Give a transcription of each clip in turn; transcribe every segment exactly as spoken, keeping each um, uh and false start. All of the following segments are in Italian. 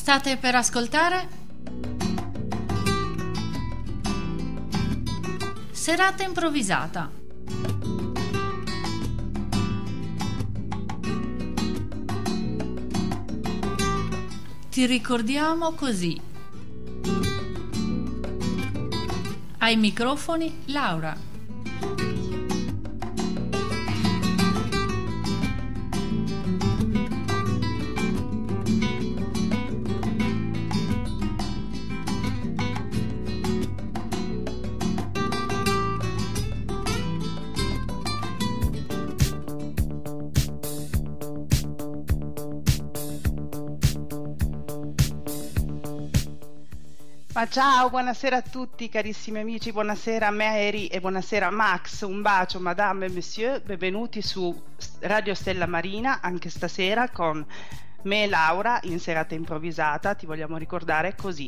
State per ascoltare Serata improvvisata. Ti ricordiamo così. Ai microfoni Laura. Ma ciao, buonasera a tutti carissimi amici, buonasera Mary e buonasera Max, un bacio madame e monsieur, benvenuti su Radio Stella Marina anche stasera con me Laura in serata improvvisata. Ti vogliamo ricordare così.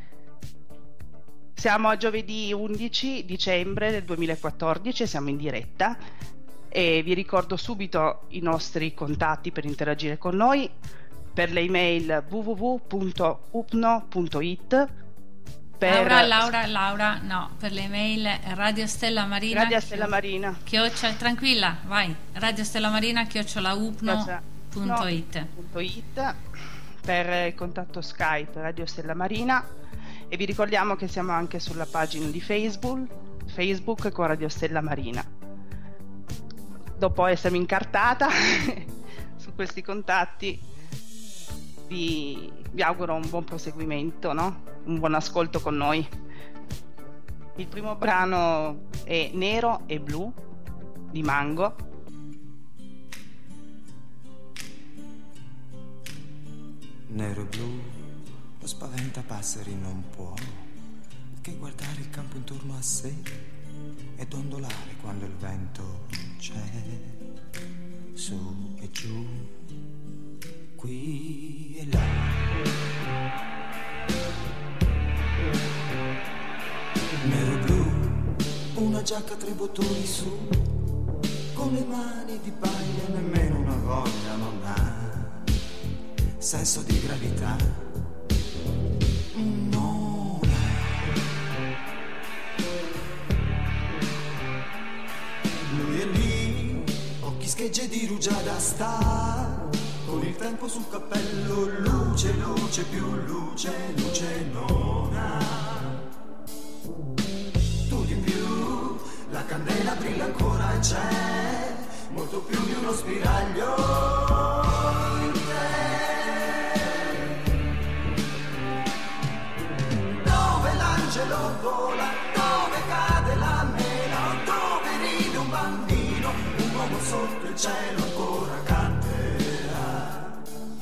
Siamo a giovedì undici dicembre del duemilaquattordici, siamo in diretta e vi ricordo subito i nostri contatti per interagire con noi per le email w w w punto upno punto it. Per... Laura, Laura, Laura, no, per le mail Radio Stella Marina. Radio Stella Marina. Chiocciola, tranquilla, vai. Radio Stella Marina, chiocciola upno punto it. No, per il contatto Skype Radio Stella Marina. E vi ricordiamo che siamo anche sulla pagina di Facebook, Facebook con Radio Stella Marina. Dopo essermi incartata su questi contatti, vi, vi auguro un buon proseguimento, no? Un buon ascolto con noi. Il primo brano è Nero e Blu di Mango. Nero e blu, lo spaventapasseri non può che guardare il campo intorno a sé e dondolare quando il vento c'è, su e giù, qui e là. Nero e blu, una giacca a tre bottoni su, con le mani di paglia, nemmeno una voglia non ha, senso di gravità non ha. Lui è lì, occhi schegge di rugiada sta, con il tempo sul cappello, luce, luce, più luce, luce non ha. Tu di più, la candela brilla ancora e c'è molto più di uno spiraglio in te. Dove l'angelo vola, dove cade la mela, dove ride un bambino, un uomo sotto il cielo ancora canterà.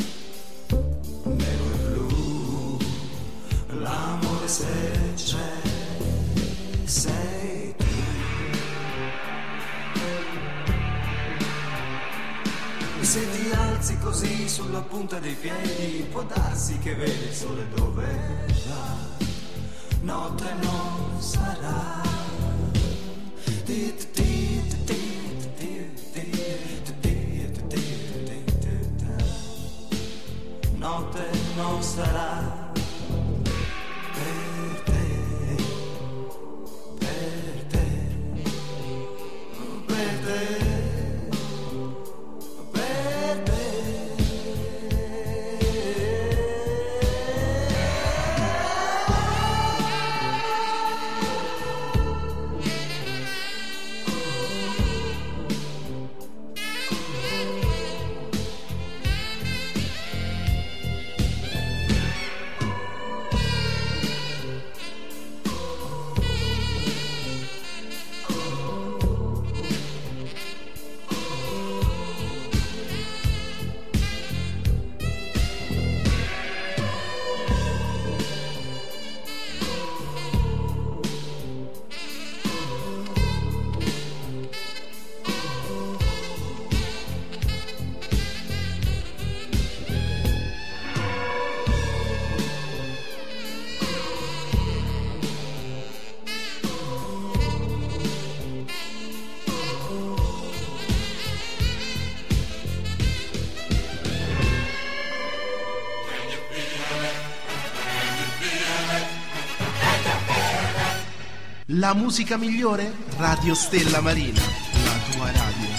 Nero e blu, l'amore se c'è sei tu. E se ti alzi così sulla punta dei piedi, può darsi che vedi il sole dove va, notte non sarà. Notte non sarà. La musica migliore? Radio Stella Marina, la tua radio.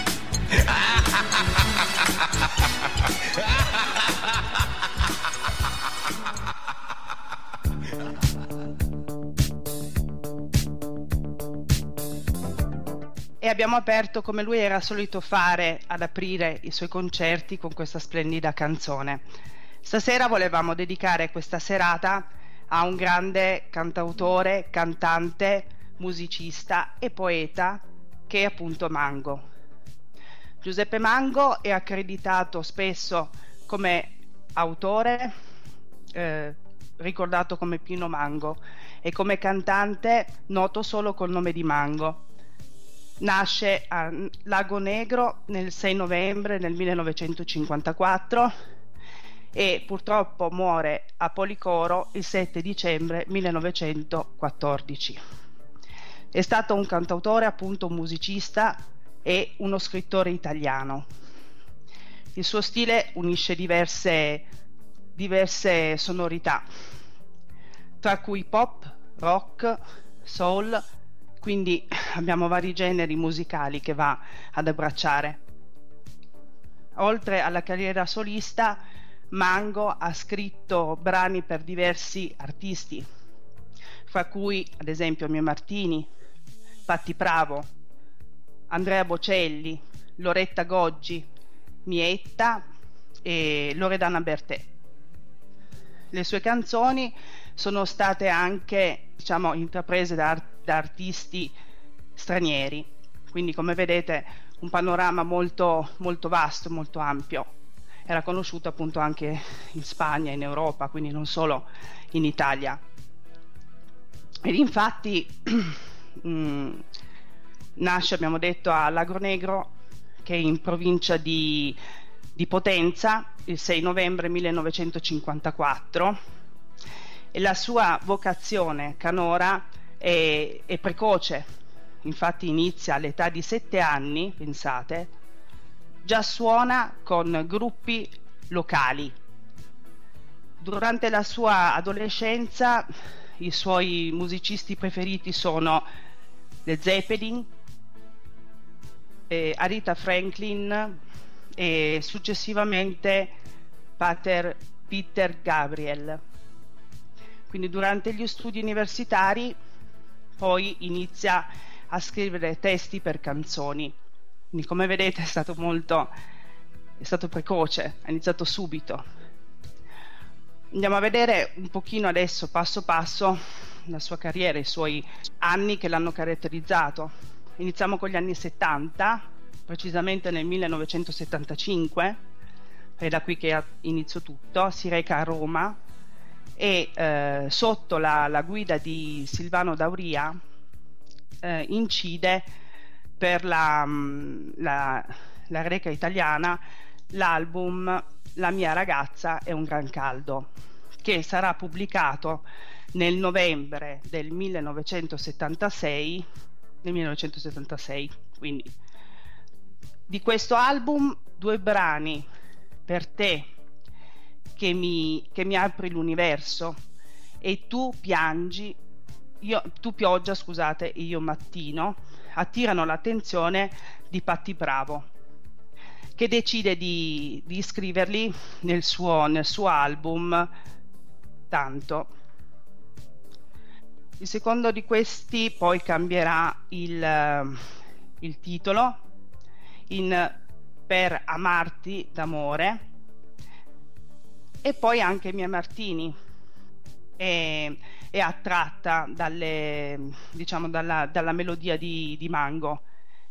E abbiamo aperto come lui era solito fare ad aprire i suoi concerti con questa splendida canzone. Stasera volevamo dedicare questa serata a un grande cantautore, cantante, musicista e poeta che è appunto Mango. Giuseppe Mango è accreditato spesso come autore, eh, ricordato come Pino Mango, e come cantante noto solo col nome di Mango. Nasce a Lago Negro nel sei novembre del millenovecentocinquantaquattro e purtroppo muore a Policoro il sette dicembre millenovecentoquattordici. È stato un cantautore, appunto un musicista e uno scrittore italiano. Il suo stile unisce diverse, diverse sonorità, tra cui pop, rock, soul, quindi abbiamo vari generi musicali che va ad abbracciare. Oltre alla carriera solista, Mango ha scritto brani per diversi artisti, fra cui ad esempio Mio Martini, Patti Pravo, Andrea Bocelli, Loretta Goggi, Mietta e Loredana Bertè. Le sue canzoni sono state anche, diciamo, intraprese da, art- da artisti stranieri, quindi come vedete un panorama molto, molto vasto, molto ampio. Era conosciuto appunto anche in Spagna, in Europa, quindi non solo in Italia. Ed infatti mh, nasce, abbiamo detto, a Lago Negro, che è in provincia di, di Potenza, il sei novembre millenovecentocinquantaquattro, e la sua vocazione canora è, è precoce. Infatti inizia all'età di sette anni, pensate, già suona con gruppi locali. Durante la sua adolescenza i suoi musicisti preferiti sono Led Zeppelin, eh, Aretha Franklin e successivamente Pater Peter Gabriel. Quindi durante gli studi universitari poi inizia a scrivere testi per canzoni. Quindi come vedete è stato molto è stato precoce, ha iniziato subito. Andiamo a vedere un pochino adesso, passo passo, la sua carriera, i suoi anni che l'hanno caratterizzato. Iniziamo con gli anni settanta, precisamente nel millenovecentosettantacinque, è da qui che inizio tutto. Si reca a Roma e eh, sotto la, la guida di Silvano Dauria eh, incide per la, la, la Reca italiana l'album La mia ragazza è un gran caldo, che sarà pubblicato nel novembre del millenovecentosettantasei, nel millenovecentosettantasei. Quindi di questo album due brani, Per te che mi, che mi apri l'universo e Tu piangi io, tu pioggia scusate io mattino, attirano l'attenzione di Patti Pravo, che decide di, di iscriverli nel suo, nel suo album Tanto. Il secondo di questi poi cambierà il, il titolo in Per amarti d'amore, e poi anche Mia Martini è, è attratta dalle, diciamo, dalla, dalla melodia di, di Mango,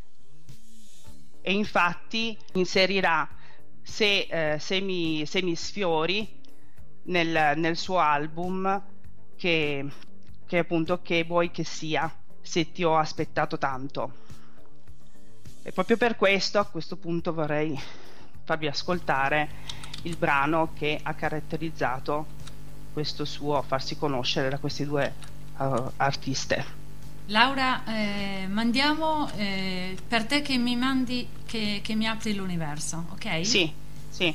e infatti inserirà se, eh, se, mi, se mi sfiori nel, nel suo album, che, che appunto Che vuoi che sia, se ti ho aspettato tanto. E proprio per questo a questo punto vorrei farvi ascoltare il brano che ha caratterizzato questo suo farsi conoscere da questi due uh, artiste. Laura, eh, mandiamo eh, Per te che mi mandi, che, che mi apri l'universo, ok? Sì, sì.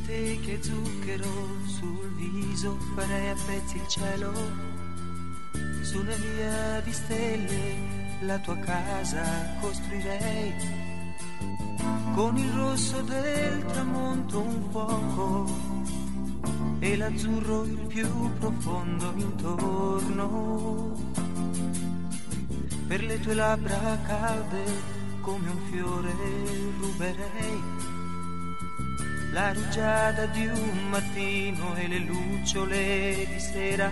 te che zucchero sul viso farei a pezzi il cielo, su una via di stelle la tua casa costruirei, con il rosso del tramonto un fuoco e l'azzurro il più profondo intorno. Per le tue labbra calde come un fiore ruberei la rugiada di un mattino e le lucciole di sera,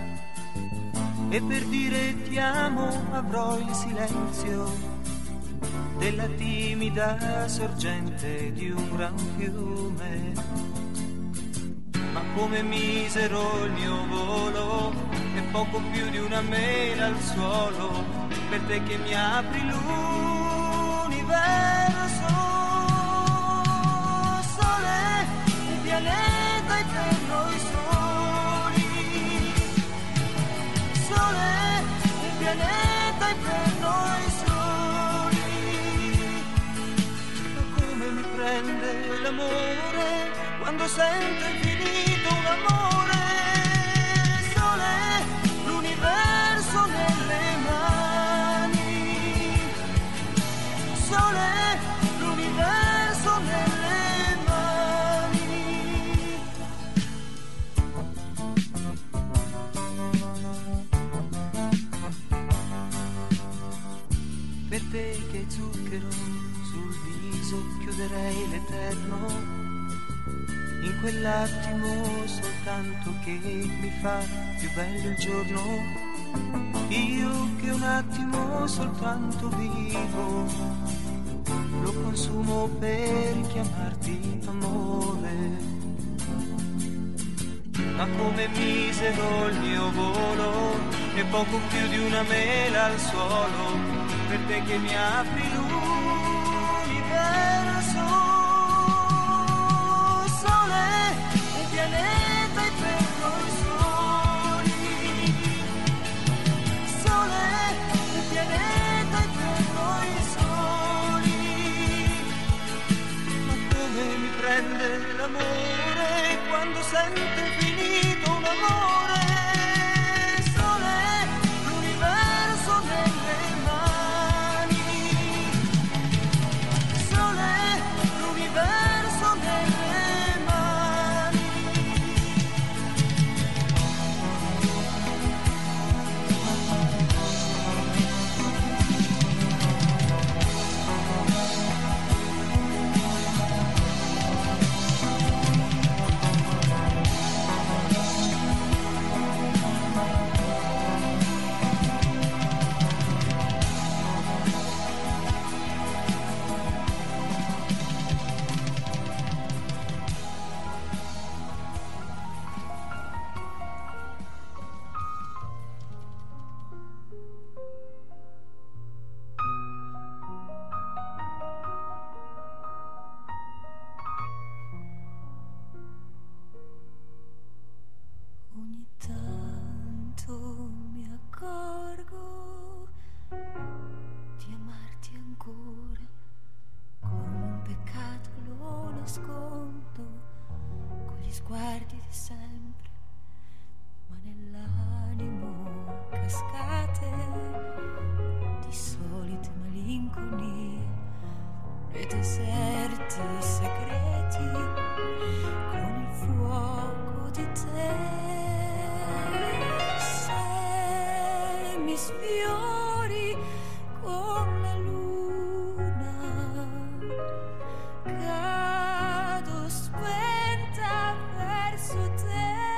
e per dire ti amo avrò il silenzio della timida sorgente di un gran fiume. Ma come misero il mio volo e poco più di una mela al suolo, per te che mi apri l'universo. Sole, un pianeta e per noi soli. Sole, un pianeta e per noi soli. Ma come mi prende l'amore quando sento infinito un amore. Sole, l'universo nelle mani. Sole, l'universo nelle mani. Per te che zucchero sul viso chiuderei l'eterno, in quell'attimo soltanto che mi fa più bello il giorno. Io che un attimo soltanto vivo, lo consumo per chiamarti amore. Ma come misero il mio volo e poco più di una mela al suolo, per te che mi apri l'universo. Sole, un pianeta e per noi soli. Sole, un pianeta e per noi soli. Ma come mi prende l'amore quando sento finito un amore. Sole, l'universo nelle mani. Sole, l'universo nelle mani. Ogni tanto mi accorgo di amarti ancora, come un peccato lo nascondo con gli sguardi di sempre, ma nell'animo cascate di solite malinconie e deserti segreti con il fuoco di te. Se mi sfiori con la luna, cado spenta verso te.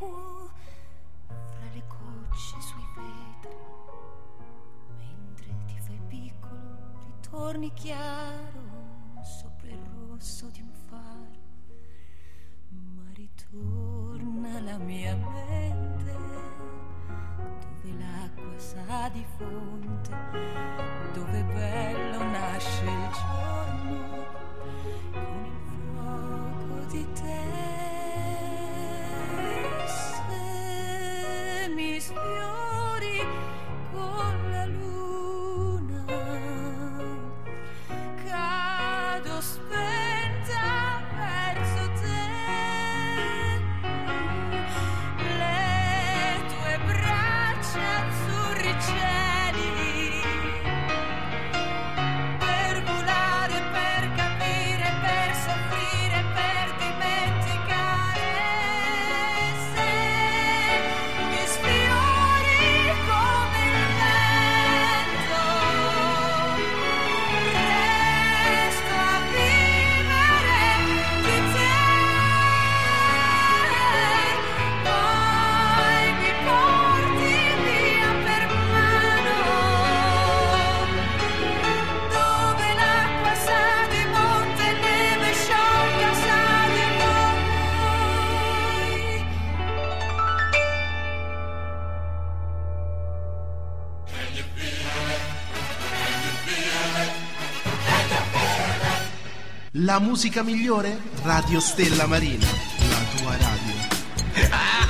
equo fra le gocce sui vetri, mentre ti fai piccolo ritorni chiaro sopra il rosso di un faro, ma ritorna la mia mente dove l'acqua sa di fonte, dove bello nasce il giorno con il fuoco di te. Se mi sfiori con la luna, cado spenta verso te. Le tue braccia azzurri cieli, per volare, per capire, per soffrire, per dimenticare. Se mi sfiori come il vento, resto a vivere di te. Poi mi porti via per mano, dove l'acqua sa di monte, neve sciolga sa di noi. La musica migliore? Radio Stella Marina, la tua radio.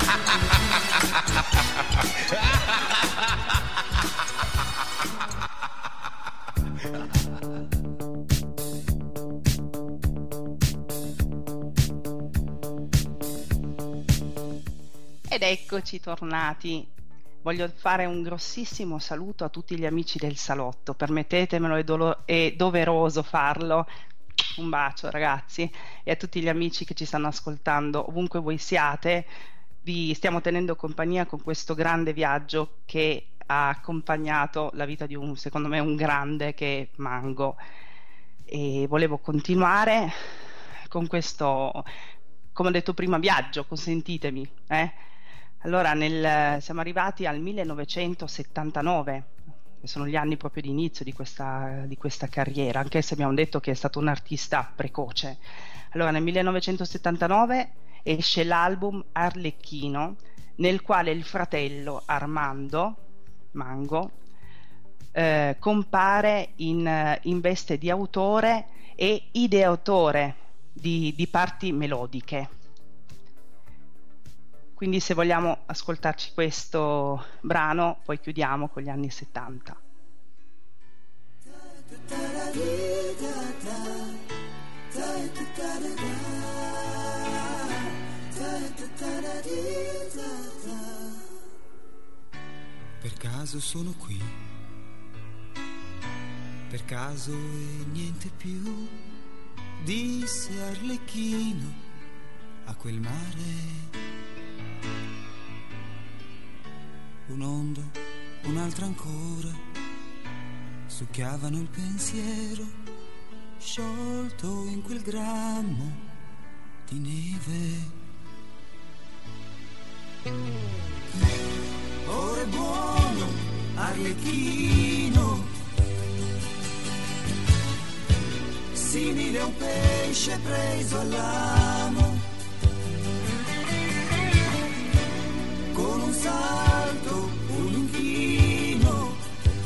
Ed eccoci tornati. Voglio fare un grossissimo saluto a tutti gli amici del salotto, permettetemelo, è, dolo- è doveroso farlo. Un bacio ragazzi, e a tutti gli amici che ci stanno ascoltando ovunque voi siate. Vi stiamo tenendo compagnia con questo grande viaggio che ha accompagnato la vita di un, secondo me, un grande, che è Mango, e volevo continuare con questo, come ho detto prima, viaggio, consentitemi, eh? Allora, nel, siamo arrivati al millenovecentosettantanove, che sono gli anni proprio di inizio di questa, di questa carriera, anche se abbiamo detto che è stato un artista precoce. Allora, nel millenovecentosettantanove esce l'album Arlecchino, nel quale il fratello Armando Mango eh, compare in, in veste di autore e ideatore di, di parti melodiche. Quindi se vogliamo ascoltarci questo brano, poi chiudiamo con gli anni settanta. Per caso sono qui, per caso e niente più, disse Arlecchino a quel mare. Un'onda, un'altra ancora, succhiavano il pensiero, sciolto in quel grammo di neve. Ora è buono, Arlecchino, simile a un pesce preso all'amo, con un salto, un inchino,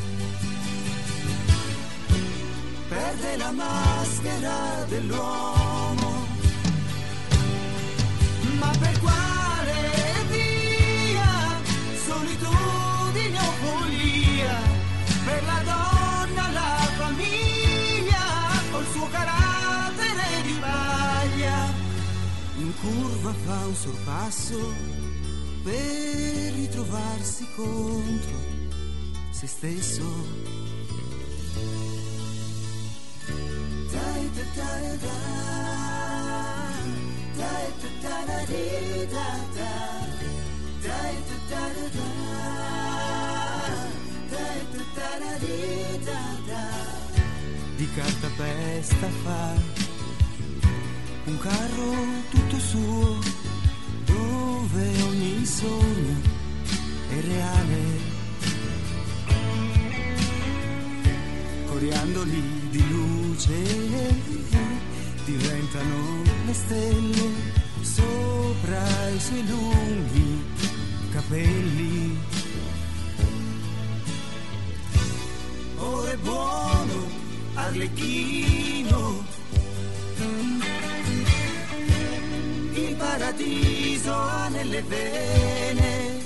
perde la maschera dell'uomo. Ma per quale via, solitudine o follia, per la donna, la famiglia, col suo carattere di paglia, in curva fa un sorpasso per ritrovarsi contro se stesso. Dai, dai, dai, dai, dai, dai, di cartapesta fa un carro tutto suo, dove ogni luce, diventano le stelle sopra i suoi lunghi capelli. Ora è buono, Arlecchino, il paradiso ha nelle vene,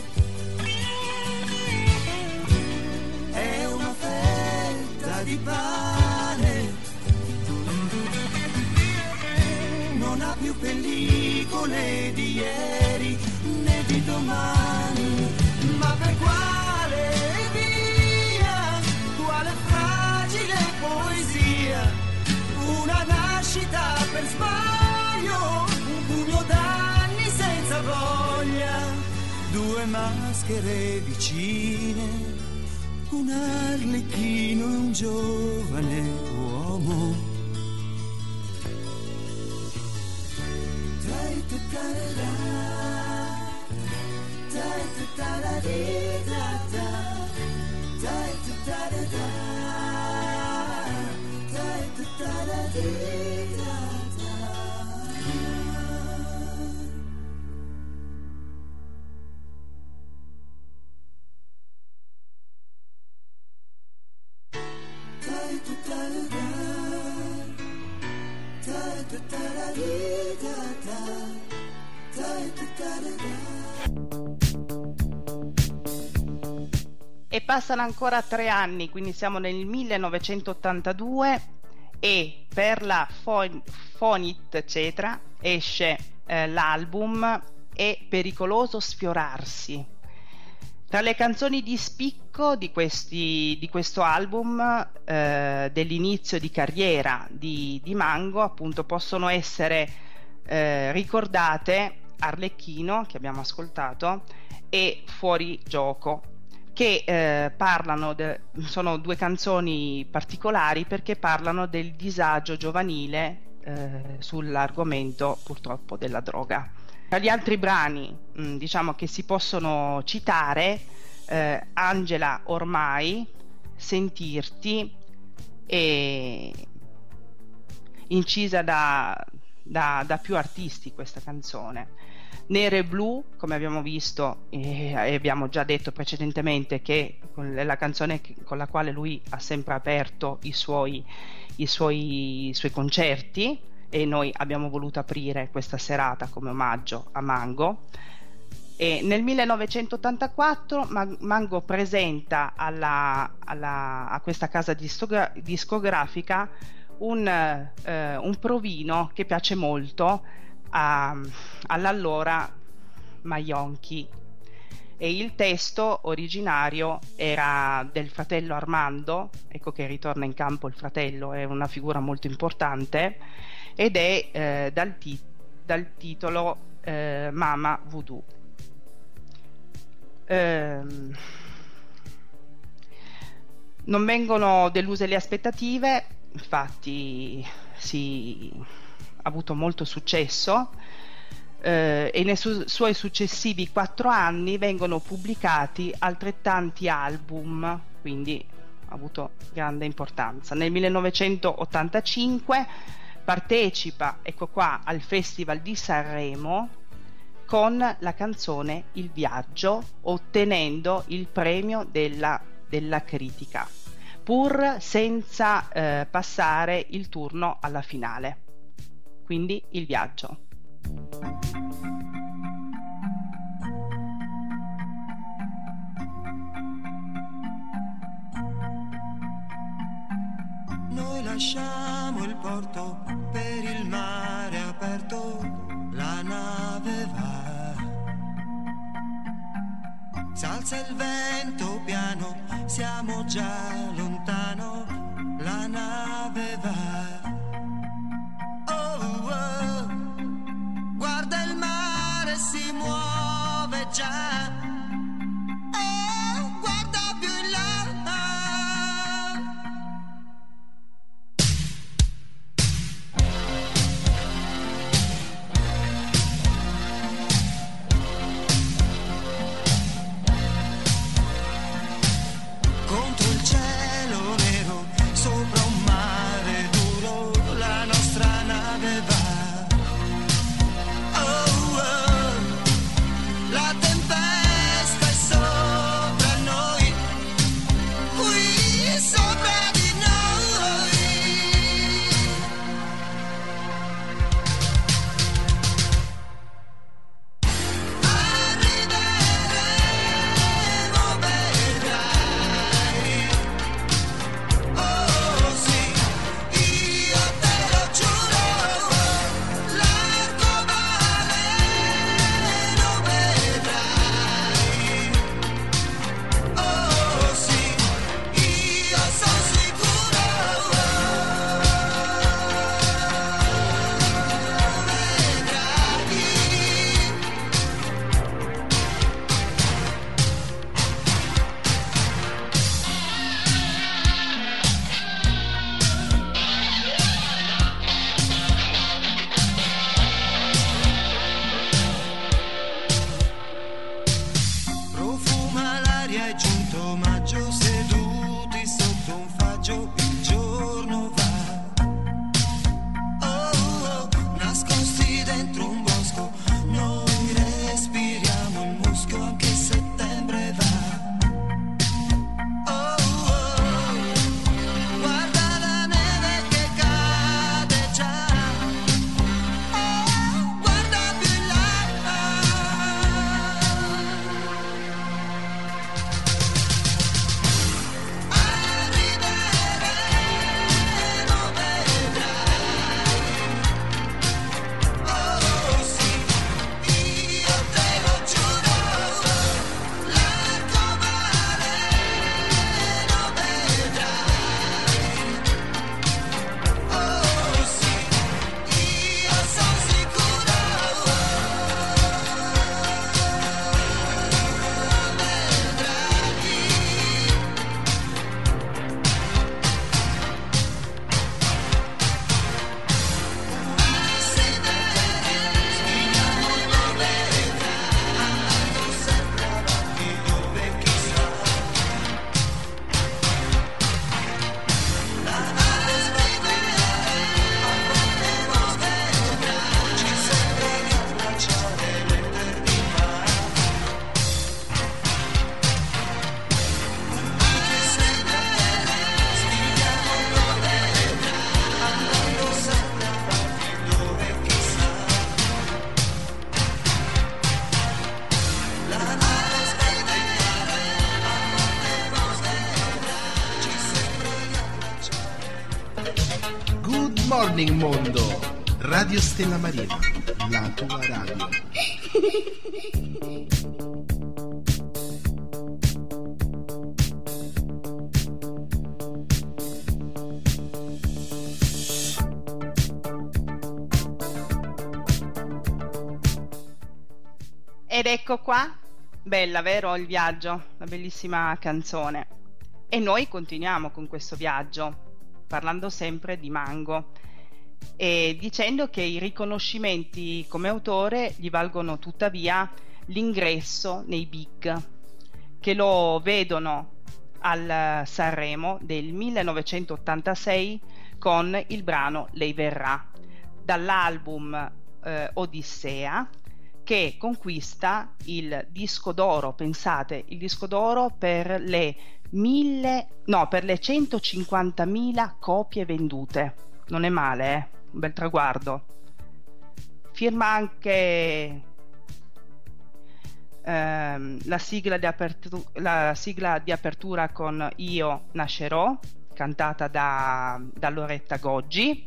è una fetta di pane, non ha più pellicole di ieri né di domani, ma per quale via, quale fragile poesia, una nascita per sbaglio, un pugno d'anni senza voglia, due maschere vicine, un arlecchino e un giovane uomo. E passano ancora tre anni, quindi siamo nel millenovecentottantadue e per la Fon- Fonit eccetera esce eh, l'album È pericoloso sfiorarsi. Tra le canzoni di spicco di, questi, di questo album eh, dell'inizio di carriera di, di Mango, appunto, possono essere eh, ricordate Arlecchino, che abbiamo ascoltato, e Fuori gioco, che eh, parlano de- sono due canzoni particolari perché parlano del disagio giovanile eh, sull'argomento purtroppo della droga. Tra gli altri brani mh, diciamo che si possono citare eh, Angela ormai, Sentirti, e incisa da, da, da più artisti questa canzone. Nero e blu, come abbiamo visto e abbiamo già detto precedentemente, che è la canzone con la quale lui ha sempre aperto i suoi, i suoi, i suoi concerti, e noi abbiamo voluto aprire questa serata come omaggio a Mango. E nel millenovecentottantaquattro Mango presenta alla, alla, a questa casa discogra- discografica un, eh, un provino che piace molto a, all'allora Maionchi, e il testo originario era del fratello Armando. Ecco che ritorna in campo il fratello, è una figura molto importante, ed è eh, dal, ti- dal titolo eh, Mama Voodoo. Ehm, non vengono deluse le aspettative, infatti si ha avuto molto successo eh, e nei su- suoi successivi quattro anni vengono pubblicati altrettanti album, quindi ha avuto grande importanza. Nel millenovecentottantacinque partecipa, ecco qua, al Festival di Sanremo con la canzone Il Viaggio, ottenendo il premio della, della critica, pur senza eh, passare il turno alla finale. Quindi Il Viaggio. Noi lasciamo il porto per il mare aperto, la nave va, s'alza il vento piano, siamo già lontano, la nave va. Oh, oh, guarda il mare si muove già, oh, guarda più in là. Contro il cielo nero, sopra un mare duro, morning mondo. Radio Stella Marina, la tua radio. Ed ecco qua, bella, vero, il viaggio, una bellissima canzone. E noi continuiamo con questo viaggio, parlando sempre di Mango e dicendo che i riconoscimenti come autore gli valgono tuttavia l'ingresso nei big, che lo vedono al Sanremo del millenovecentottantasei con il brano Lei verrà, dall'album eh, Odissea, che conquista il disco d'oro. Pensate, il disco d'oro per le mille no per le centocinquantamila copie vendute. Non è male, eh? Un bel traguardo. Firma anche ehm, la, sigla di apertu- la sigla di apertura con Io nascerò, cantata da, da Loretta Goggi,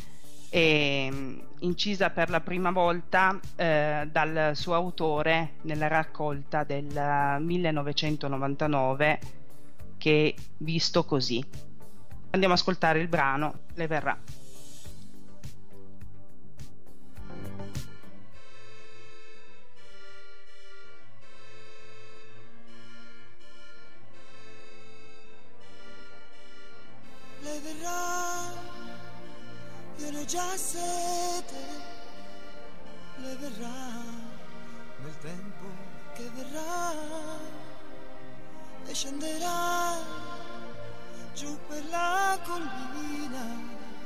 e incisa per la prima volta eh, dal suo autore nella raccolta del millenovecentonovantanove, che è Visto così. Andiamo ad ascoltare il brano Le verrà. Le verrà, io ne ho già sete, le verrà nel tempo che verrà e scenderà giù per la collina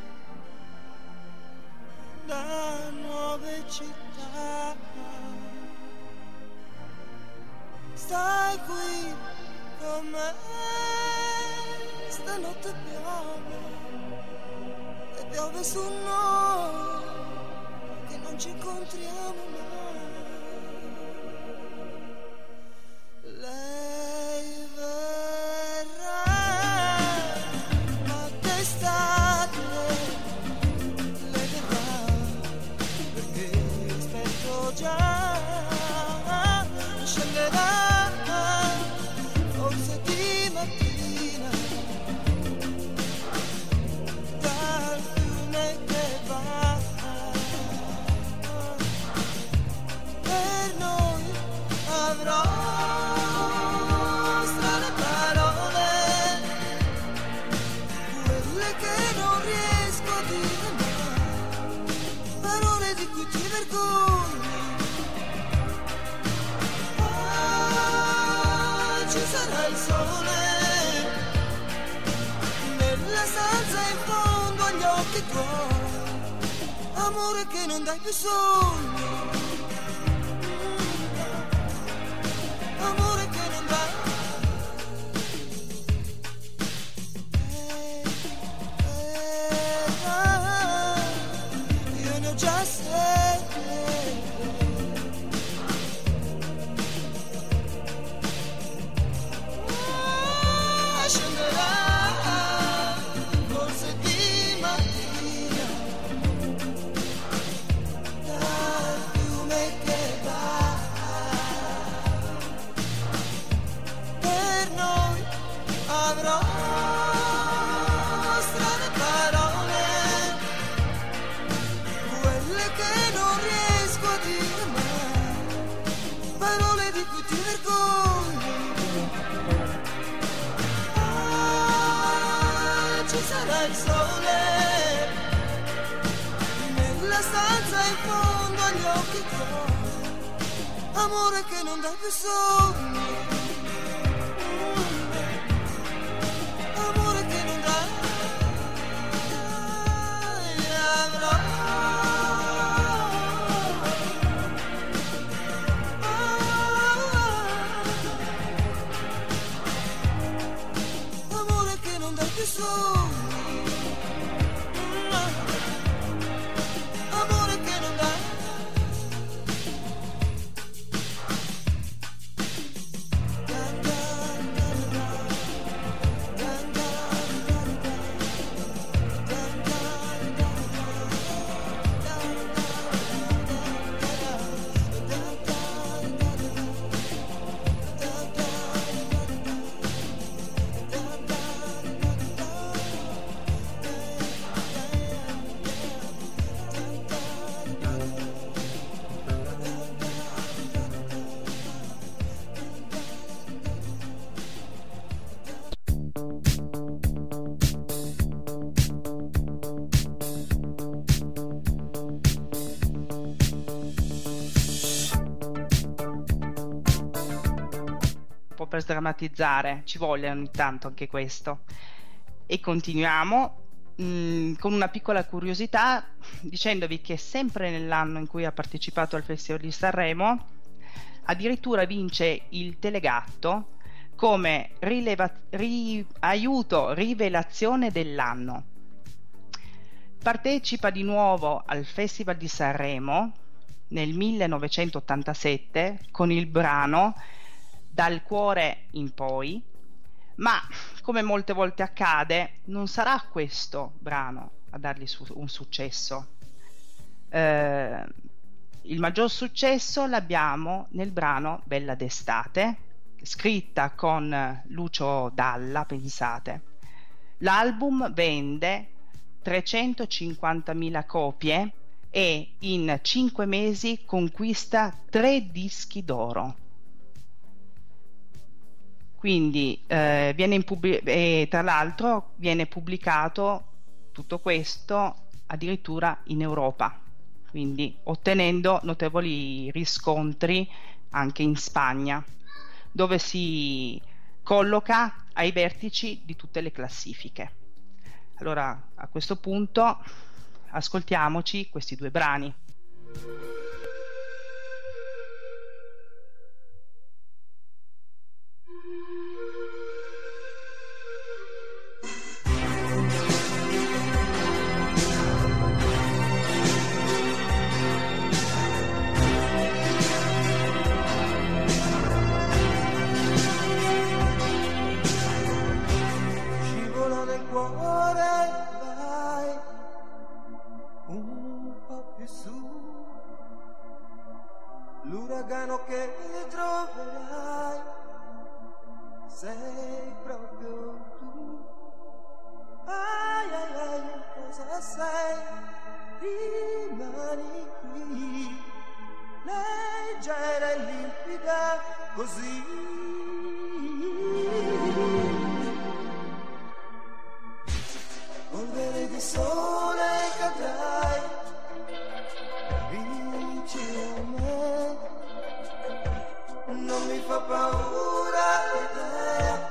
da nuove città. Stai qui con me, stanotte piove e piove su noi che non ci incontriamo mai. Lei verrà a d'estate, lei verrà perché aspetto già, scenderà forse di mattina dal fiume che va. Per noi avrò strane parole, quelle che non riesco a dire mai, parole di cui ti vergogni. Ah, ci sarà il sole nella stanza in fondo agli occhi tuoi, amore che non dai più sogni, amore che non dai. Eh, eh, ah, io ne ho già sete, ah, scenderà forse di mattina dal fiume che va. Per noi avrò strane parole, quelle che non riesco a dire mai, parole di cui ti vergogni. Ah, ci sarà il sole nella stanza in fondo agli occhi tuoi, amore che non dai più sogni, amore che non dai. Avrò amore che non dai più sogni, amore che non dai. po' per sdrammatizzare, ci vuole ogni tanto anche questo. E continuiamo mh, con una piccola curiosità, dicendovi che sempre nell'anno in cui ha partecipato al Festival di Sanremo addirittura vince il Telegatto come rileva- ri- aiuto rivelazione dell'anno. Partecipa di nuovo al Festival di Sanremo nel millenovecentottantasette con il brano Dal cuore in poi, ma come molte volte accade non sarà questo brano a dargli su- un successo. Eh, il maggior successo l'abbiamo nel brano Bella d'estate, scritta con Lucio Dalla, pensate. L'album vende trecentocinquantamila copie e in cinque mesi conquista tre dischi d'oro. Quindi eh, viene in pubblic- e tra l'altro viene pubblicato tutto questo addirittura in Europa, quindi ottenendo notevoli riscontri anche in Spagna, dove si colloca ai vertici di tutte le classifiche. Allora, a questo punto ascoltiamoci questi due brani. Scivola nel cuore, vai un po' più su, l'uragano che troverai sei proprio tu. Ai ai ai, cosa sei? Rimani qui, leggera e limpida così. Polvere di sole cadrai vicino a me, non mi fa paura l'idea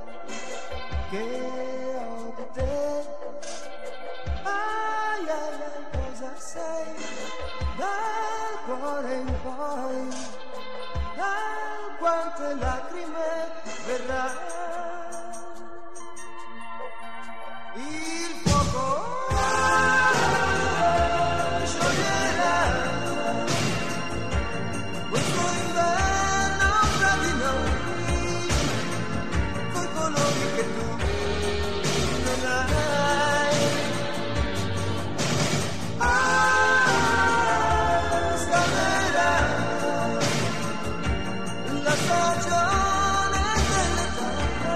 che ho di te. Ai ai ai, cosa sei? Dal cuore in poi, da quante lacrime verrai. Il fuoco scioglierà questo inverno tra di noi, coi colori che tu non hai. Ah, scalderà la stagione dell'età,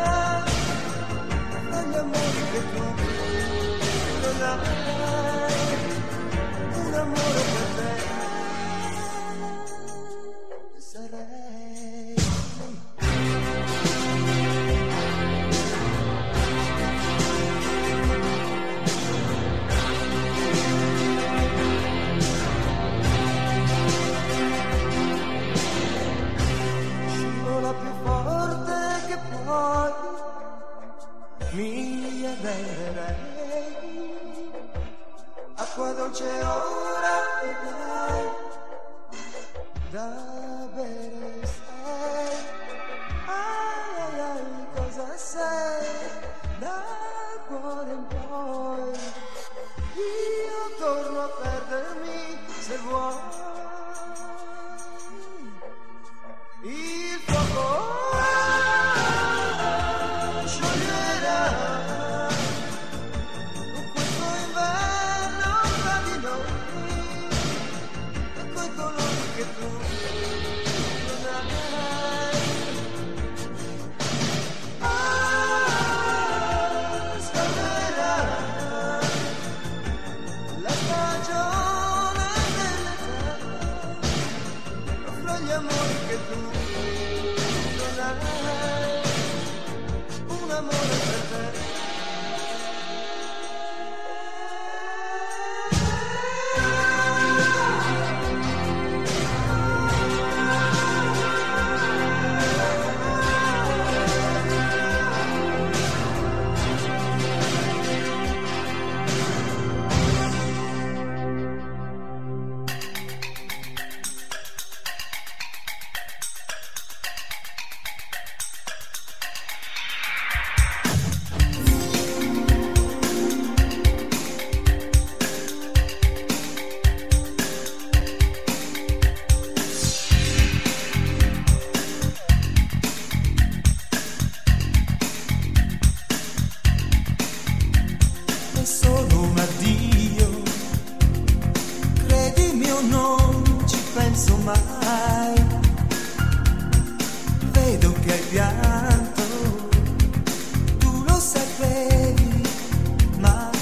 degli amori che tu non hai, un amore per te sarei. Scivola più forte che poi mi arrenderei, acqua dolce ora e dai da bere sei. Ai ai ai, cosa sei? Dal cuore in poi io torno a perdermi se vuoi. Il fuoco scioglierà questo inverno tra di noi,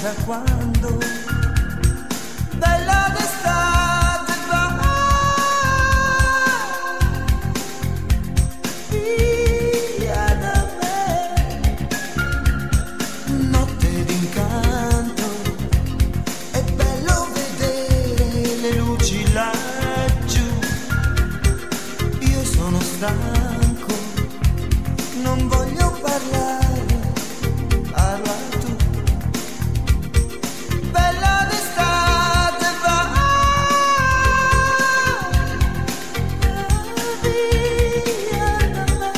da quando bella d'estate va via da me, notte d'incanto, è bello vedere le luci laggiù, io sono stanco, non voglio parlare, parla tu. Bella d'estate va via da me,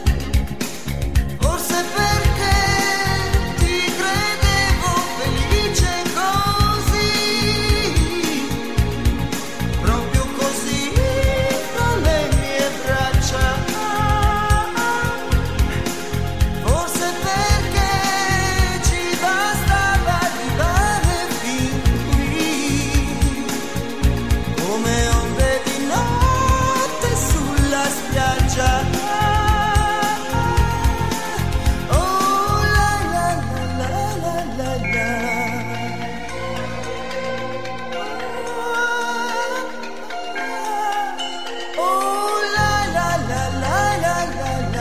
forse perché ti credevo felice così, proprio così tra le mie braccia. Forse perché ci bastava arrivare fin qui, come onde di notte sulla spiaggia. Oh la la la la la la la. Oh la la la la la la la.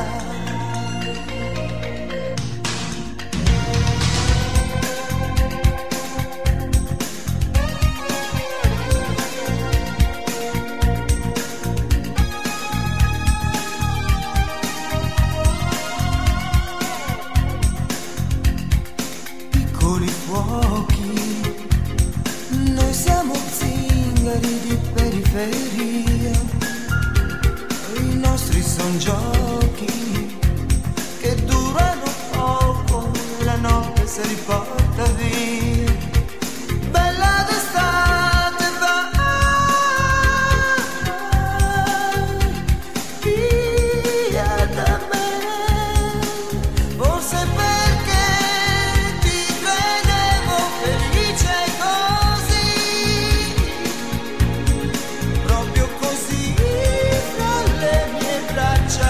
Piccoli fuochi, noi siamo zingari di periferia, i nostri son giochi che durano poco, la notte si riporta via. Bella d'estate va via da me, forse perché ti credevo felice così, proprio così fra le mie braccia.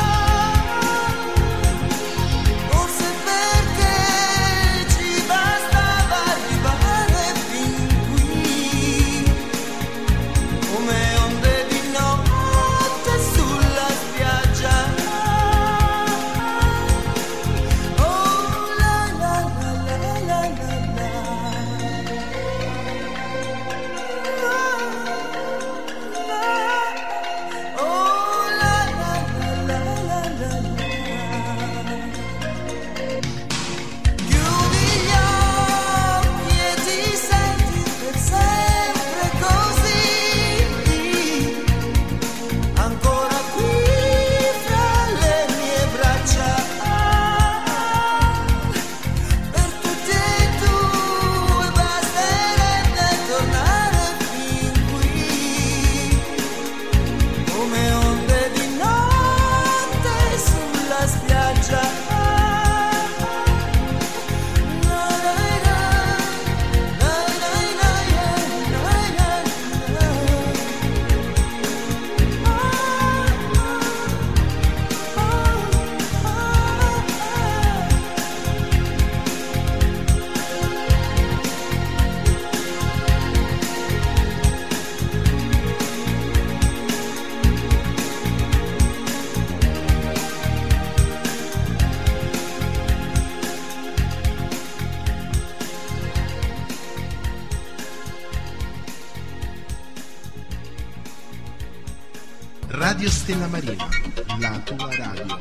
Forse perché ci bastava arrivare fin qui, come onde di notte sulla spiaggia. Oh la la la la la la la. Oh la la la la la la la. Chiudi gli occhi e ti senti per sempre così, ancora qui fra le mie braccia. Per tutti e due basterebbe tornare fin qui, come onde di notte sulla spiaggia. Na na na, na na na, na na na. Ah, ah, ah, Radio Stella Marina, la tua radio.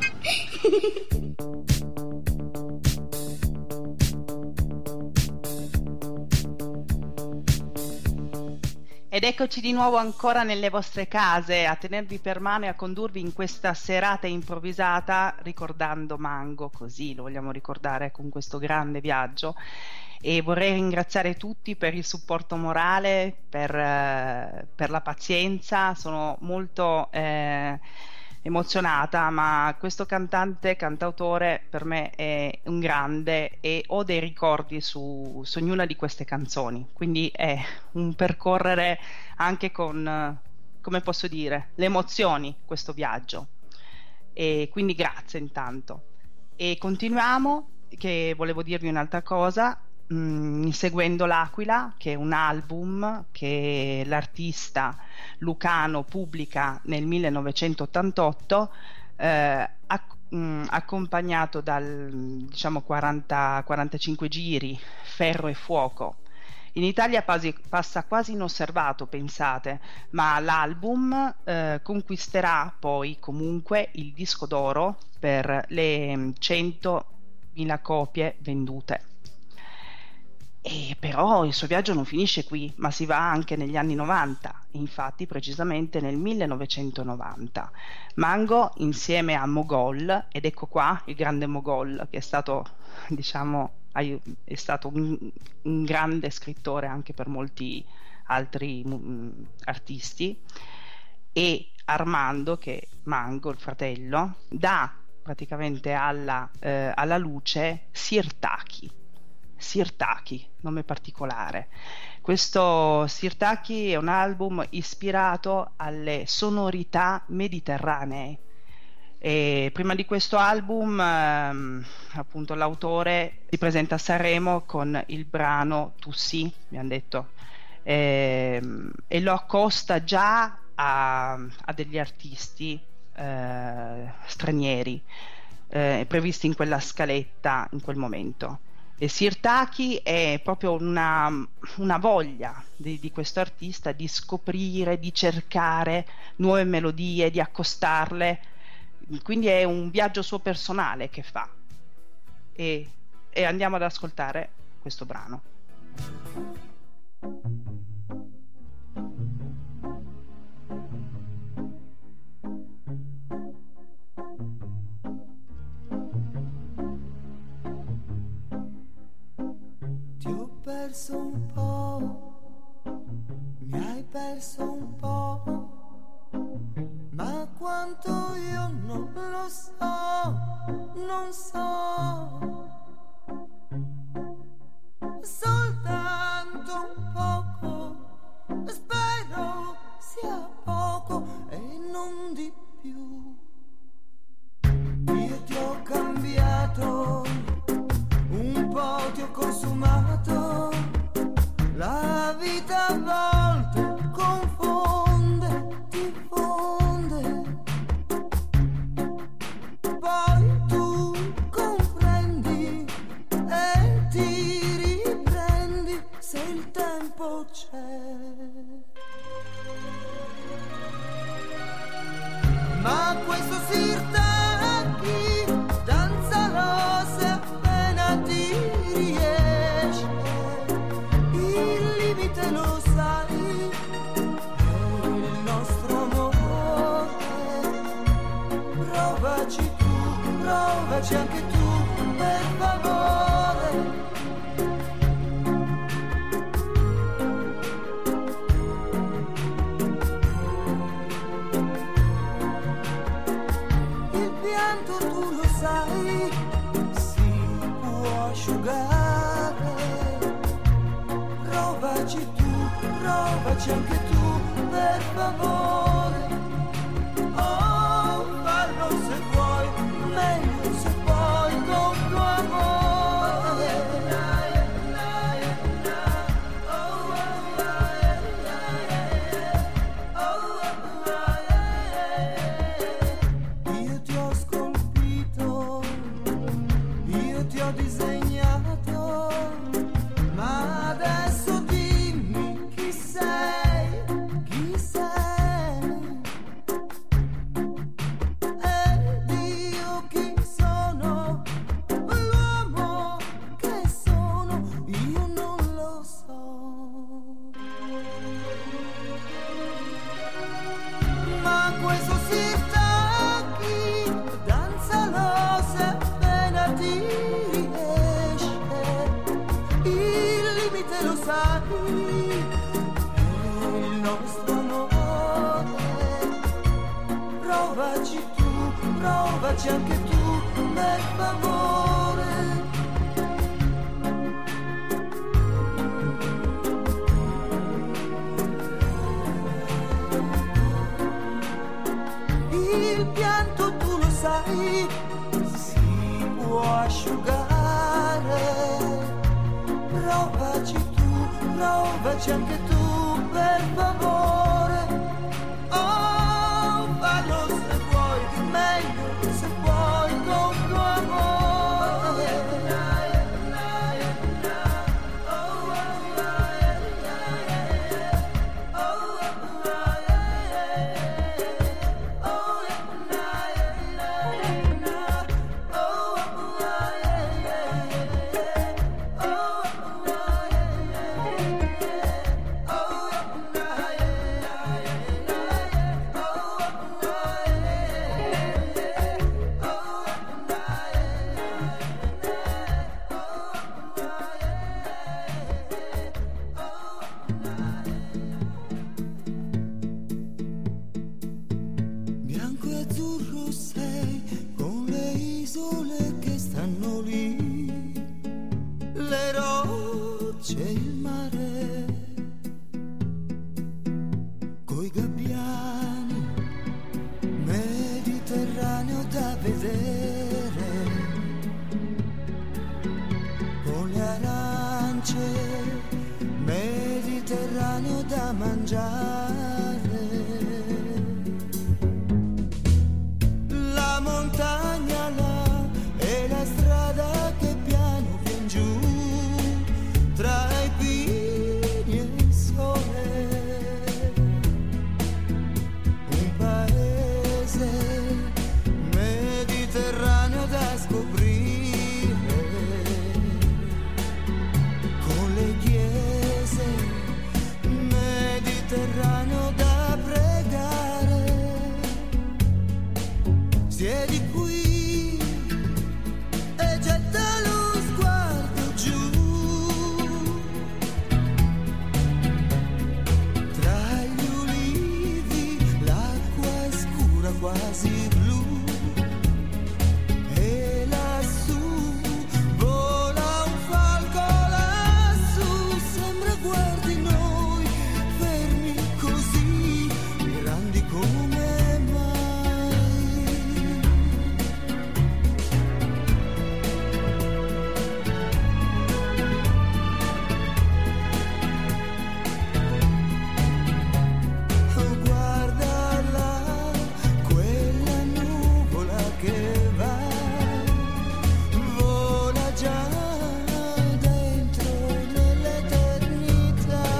Ed eccoci di nuovo ancora nelle vostre case a tenervi per mano e a condurvi in questa serata improvvisata ricordando Mango, così lo vogliamo ricordare con questo grande viaggio. E vorrei ringraziare tutti per il supporto morale, per, eh, per la pazienza. Sono molto eh, emozionata, ma questo cantante, cantautore per me è un grande e ho dei ricordi su, su ognuna di queste canzoni, quindi è un percorrere anche con, come posso dire, le emozioni questo viaggio. E quindi grazie intanto. E continuiamo, che volevo dirvi un'altra cosa. mh, Inseguendo l'Aquila, che è un album che l'artista lucano pubblica nel millenovecentottantotto, eh, acc- mh, accompagnato dal, diciamo, quaranta quarantacinque giri Ferro e Fuoco. In Italia pasi- passa quasi inosservato, pensate, ma l'album eh, conquisterà poi comunque il disco d'oro per le centomila copie vendute. E però il suo viaggio non finisce qui, ma si va anche negli anni novanta, infatti precisamente nel millenovecentonovanta. Mango insieme a Mogol, ed ecco qua il grande Mogol, che è stato, diciamo, è stato un, un grande scrittore anche per molti altri um, artisti, e Armando, che è Mango, il fratello, dà praticamente alla, eh, alla luce Sirtaki. Sirtaki, nome particolare. Questo Sirtaki è un album ispirato alle sonorità mediterranee. E prima di questo album, ehm, appunto, l'autore si presenta a Sanremo con il brano Tu sì, mi hanno detto, ehm, e lo accosta già a, a degli artisti eh, stranieri eh, previsti in quella scaletta in quel momento. E Sirtaki è proprio una, una voglia di, di questo artista di scoprire, di cercare nuove melodie, di accostarle, quindi è un viaggio suo personale che fa, e, e andiamo ad ascoltare questo brano. Perso un po', mi hai perso un po', ma quanto io non lo so, non so, soltanto un poco, spero sia poco e non di più. Io ti ho cambiato, un po' ti ho consumato, la vita a volte confonde, ti fonde, poi tu comprendi e ti riprendi se il tempo c'è. Ma questo Sirtaki danzalo se appena ti riesce, il limite lo sai, è il nostro amore. Provaci tu, provaci anche tu, per favore. Il pianto tu lo sai, si può asciugare. Provaci tu, provaci anche tu, per favore. Oh, fallo se vuoi, meglio se puoi, con tuo amore. Io ti ho scolpito, io ti ho disegnato, ma adesso dimmi chi sei, chi sei, ed io chi sono, l'uomo che sono, io non lo so. Ma questo Sirtaki danzalo se appena ti riesce, il limite lo sai, è il nostro amore. Provaci tu, provaci anche tu, per favore. Il pianto tu lo sai, si può asciugare. provaci tu, provaci anche tu, per favore. Oh, fallo se vuoi, meglio se puoi con tuo amore. Bianco e azzurro sei, con le isole che stanno lì, le rocce e il mare, coi gabbiani, Mediterraneo da vedere, con le arance, Mediterraneo da mangiare. La montagna là e la strada che piano vien giù, tra i pini e il sole, un paese mediterraneo da scoprire, con le chiese, mediterraneo da pregare. Siedi qui e getta lo sguardo giù, tra gli ulivi l'acqua è scura quasi blu, e lassù vola un falco, lassù sembra guardi noi, fermi così, grandi come mai. Oh, guarda là, quella nuvola che va, vola già dentro nell'eternità.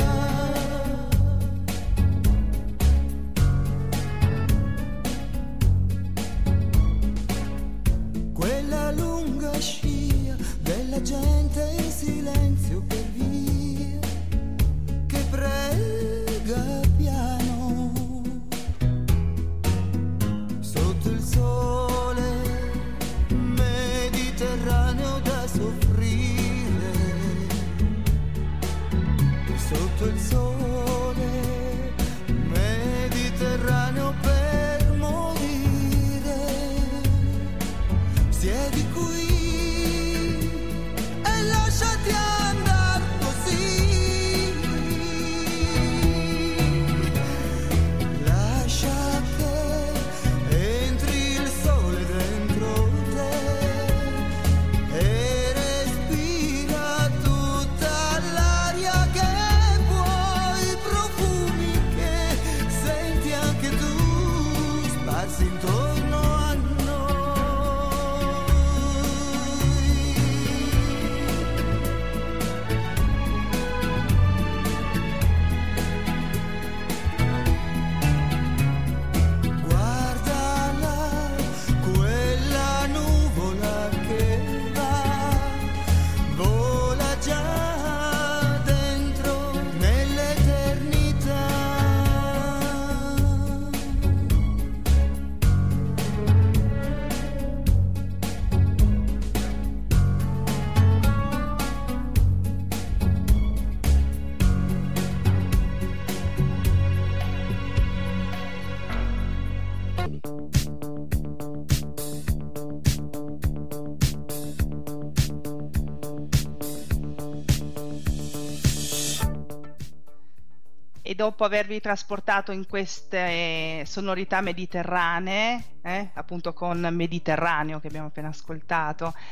Quella lunga scia della gente in silenzio per via, che prega piano sotto il sole mediterraneo da soffrire, sotto il sole mediterraneo per morire. Siedi qui e lasciati andare così, lascia che entri il sole dentro te e respira tutta l'aria che puoi, profumi che senti anche tu, sparsi intorno a noi. Guarda là, quella nuvola che va, vola già dentro nell'eternità. E dopo avervi trasportato in queste sonorità mediterranee, eh, appunto con Mediterraneo che abbiamo appena ascoltato,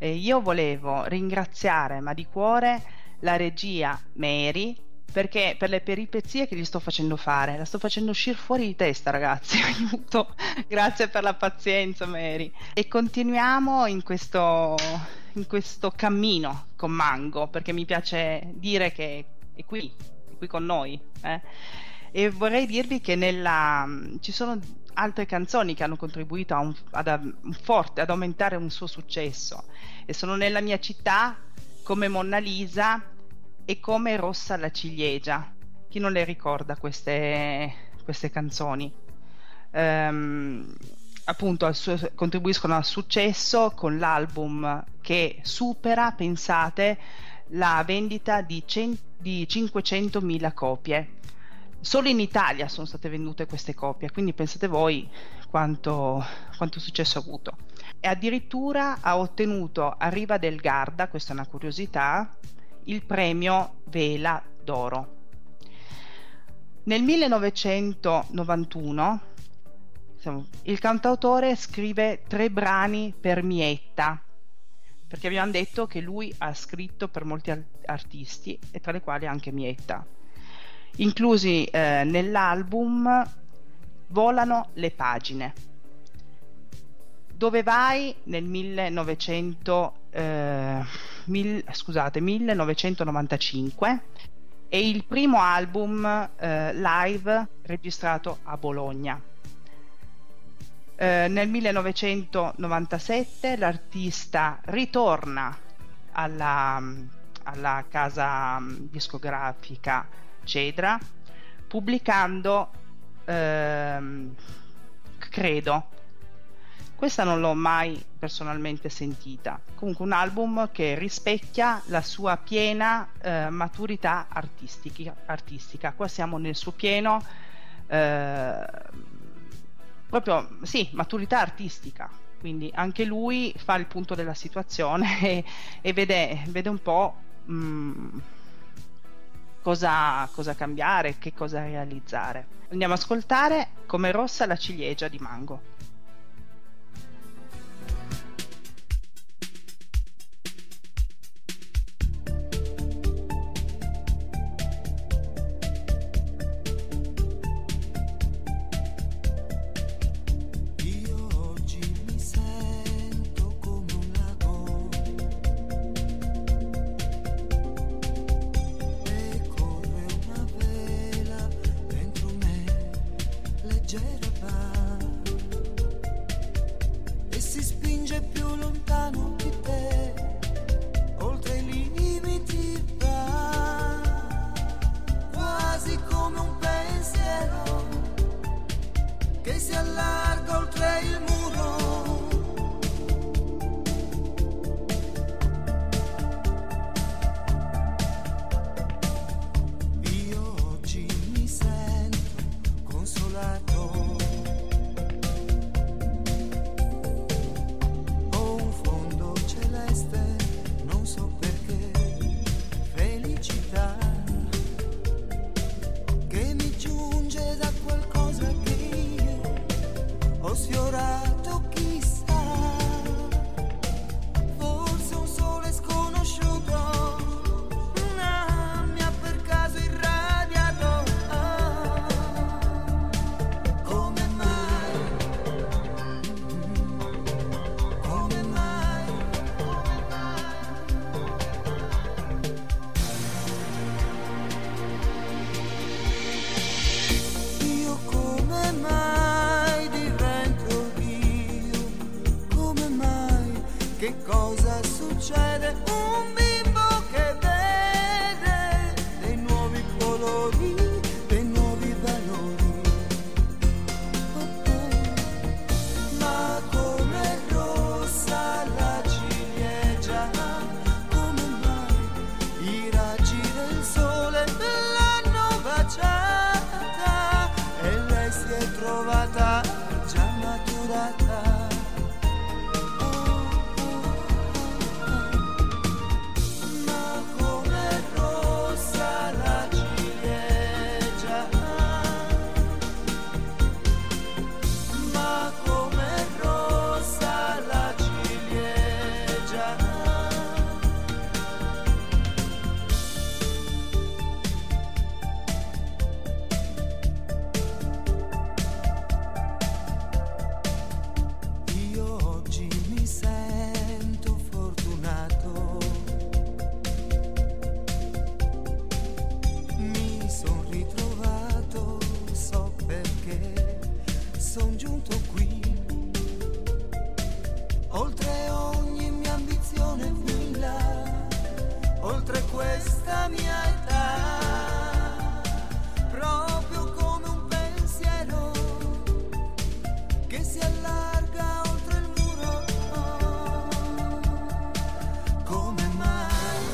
E io volevo ringraziare, ma di cuore, la regia Mary, perché per le peripezie che gli sto facendo fare, la sto facendo uscire fuori di testa, ragazzi, aiuto, grazie per la pazienza Mary. E continuiamo in questo, in questo cammino con Mango, perché mi piace dire che è qui, è qui con noi, eh? E vorrei dirvi che nella ci sono altre canzoni che hanno contribuito a un, ad, a, un forte, ad aumentare un suo successo, e sono Nella mia città, come Monna Lisa e come Rossa la ciliegia. Chi non le ricorda queste, queste canzoni? Um, appunto al suo, contribuiscono al successo con l'album che supera, pensate, la vendita di, cent- di cinquecentomila copie. Solo in Italia sono state vendute queste copie, quindi pensate voi quanto, quanto successo ha avuto. E addirittura ha ottenuto a Riva del Garda, questa è una curiosità, il premio Vela d'Oro. Nel millenovecentonovantuno il cantautore scrive tre brani per Mietta, perché abbiamo detto che lui ha scritto per molti artisti, e tra le quali anche Mietta. Inclusi eh, nell'album Volano le pagine. Dove vai nel millenovecento, eh, mil, scusate, millenovecentonovantacinque, è il primo album eh, live registrato a Bologna. Eh, nel millenovecentonovantasette l'artista ritorna alla, alla casa discografica Cedra, pubblicando ehm, Credo. Questa non l'ho mai personalmente sentita. Comunque un album che rispecchia la sua piena eh, maturità artistica, artistica. Qua siamo nel suo pieno eh, proprio sì, maturità artistica. Quindi anche lui fa il punto della situazione e, e vede, vede un po' mh, Cosa, cosa cambiare, che cosa realizzare. Andiamo ad ascoltare Come Rossa la ciliegia di Mango. oltre ogni mia ambizione più in là, oltre questa mia età, proprio come un pensiero che si allarga oltre il muro. Come mai?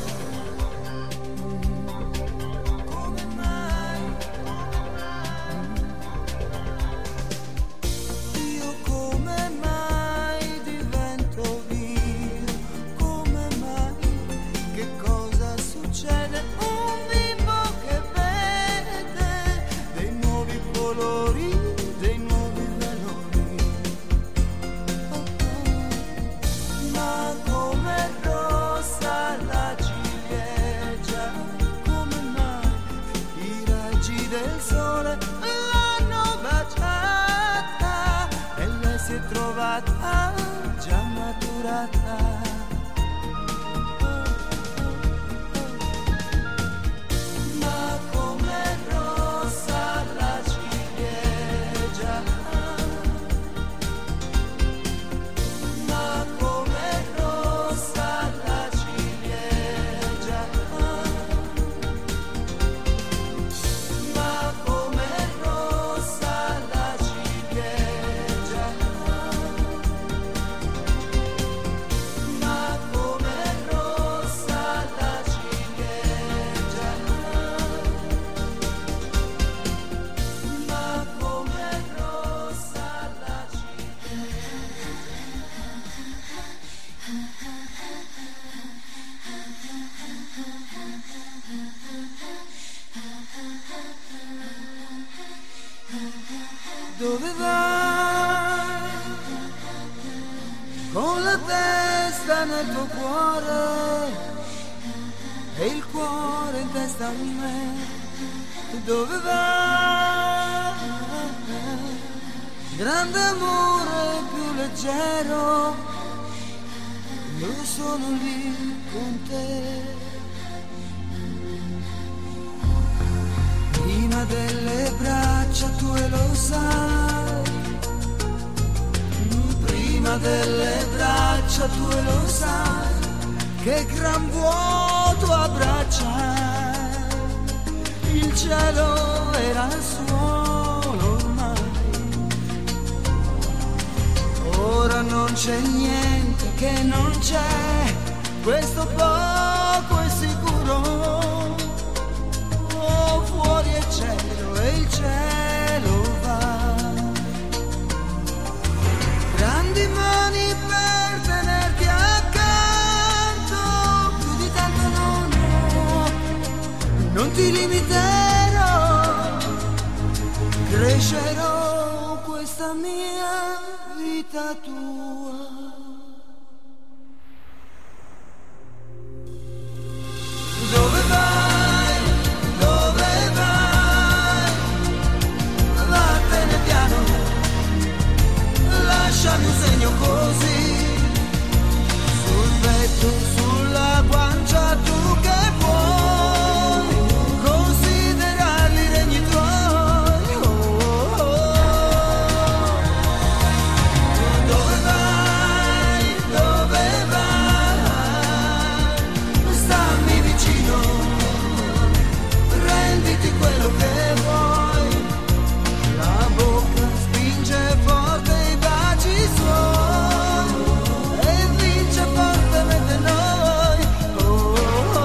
Come mai? Io come mai divento io? Come mai? Che cosa succede? Un bimbo che vede dei nuovi colori, dei nuovi valori. Oh, oh. Ma come rossa la ciliegia, come mai i raggi del sole l'hanno baciata e lei si è trovata già maturata. Ma come rossa la ciliegia, ma come rossa la ciliegia, ma come rossa la ciliegia, ma come rossa la ciliegia, ma come rossa la Dove vai? Con la testa nel tuo cuore e il cuore in testa a me. Dove vai? Grande amore più leggero, io sono lì con te. Prima delle braccia tue lo sai, prima delle braccia tue lo sai, che gran vuoto abbraccia, il cielo era al suolo ormai, ora non c'è niente che non c'è, questo poco è sicuro. Oh, fuori è cielo e il cielo va, grandi mani per tenerti accanto, più di tanto non ho, non ti limiterò, crescerò questa mia vita tua. Dove vai? Dove vai? Vattene piano, lasciami un segno così, sul petto, sulla guancia, tu che puoi considerarli regni tuoi. Oh, oh, oh. Dove vai? Dove vai? Stammi vicino, renditi quello che vuoi, la bocca spinge forte i baci suoi e vince fortemente noi. Oh, oh,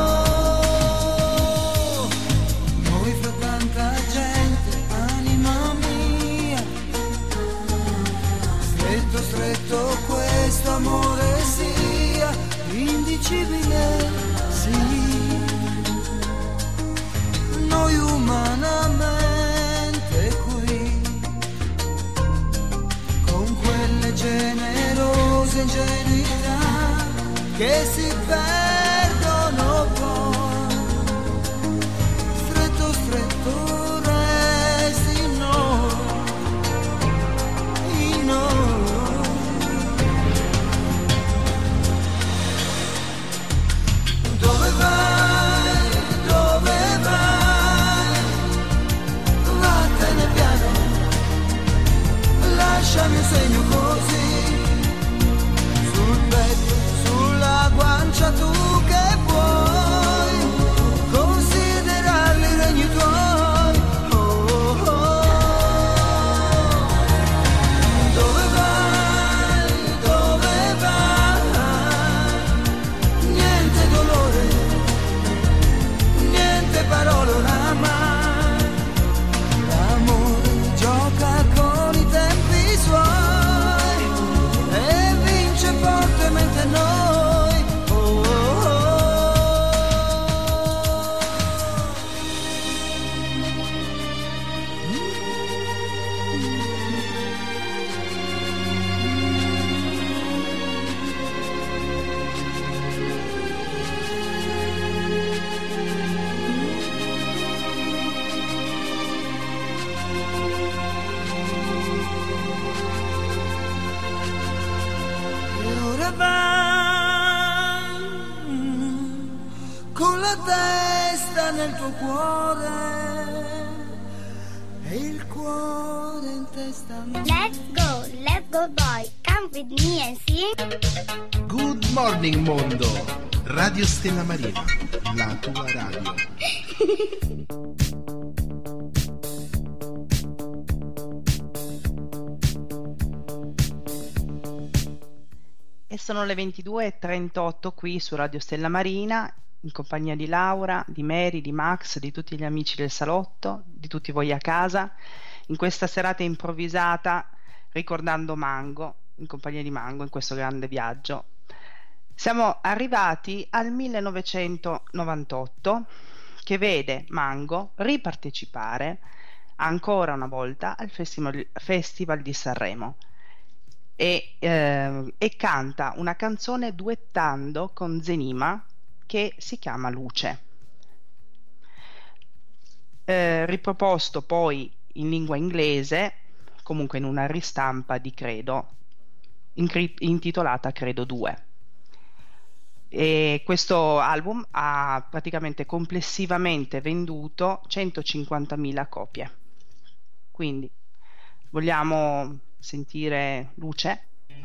oh. Noi fra tanta gente, anima mia, stretto stretto questo amore sia indicibile, sì. Noi umanamente qui, con quelle generose ingenuità che si perdono poi, stretto stretto resti in noi, in noi. Dove vai? Dove vai? Vattene piano, lasciami un segno così, che va con la testa nel tuo cuore e il cuore in testa a me. Let's go, let's go boy, come with me and sing. Good morning mondo, Radio Stella Marina, la tua radio. E sono le ventidue e trentotto qui su Radio Stella Marina, in compagnia di Laura, di Mary, di Max, di tutti gli amici del salotto, di tutti voi a casa, in questa serata improvvisata ricordando Mango, in compagnia di Mango in questo grande viaggio. Siamo arrivati al millenovecentonovantotto, che vede Mango ripartecipare ancora una volta al Festival, Festival di Sanremo e, eh, e canta una canzone duettando con Zenima che si chiama Luce. Eh, riproposto poi in lingua inglese, comunque in una ristampa di Credo, intitolata Credo due. E questo album ha praticamente complessivamente venduto centocinquantamila copie. Quindi vogliamo sentire Luce?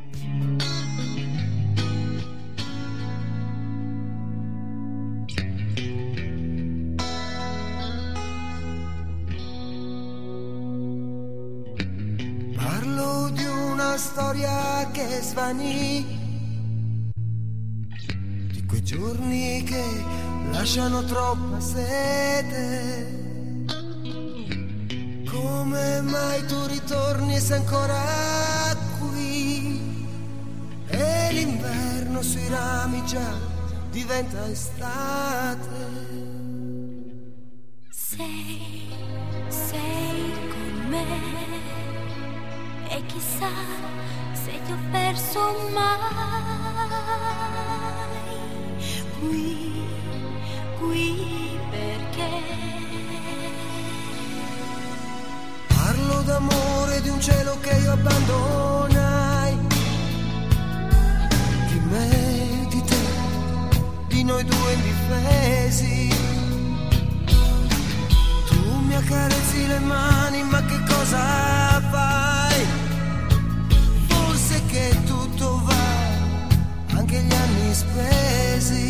Parlo di una storia che svanì, di quei giorni che lasciano troppa sete. Come mai tu ritorni e sei ancora qui? E l'inverno sui rami già diventa estate. Sei, sei con me. E chissà se ti ho perso mai. Qui, qui perché parlo d'amore, di un cielo che io abbandonai, di me, di te, di noi due indifesi. Tu mi accarezzi le mani, ma che cosa fai? Forse che tutto va, anche gli anni spesi.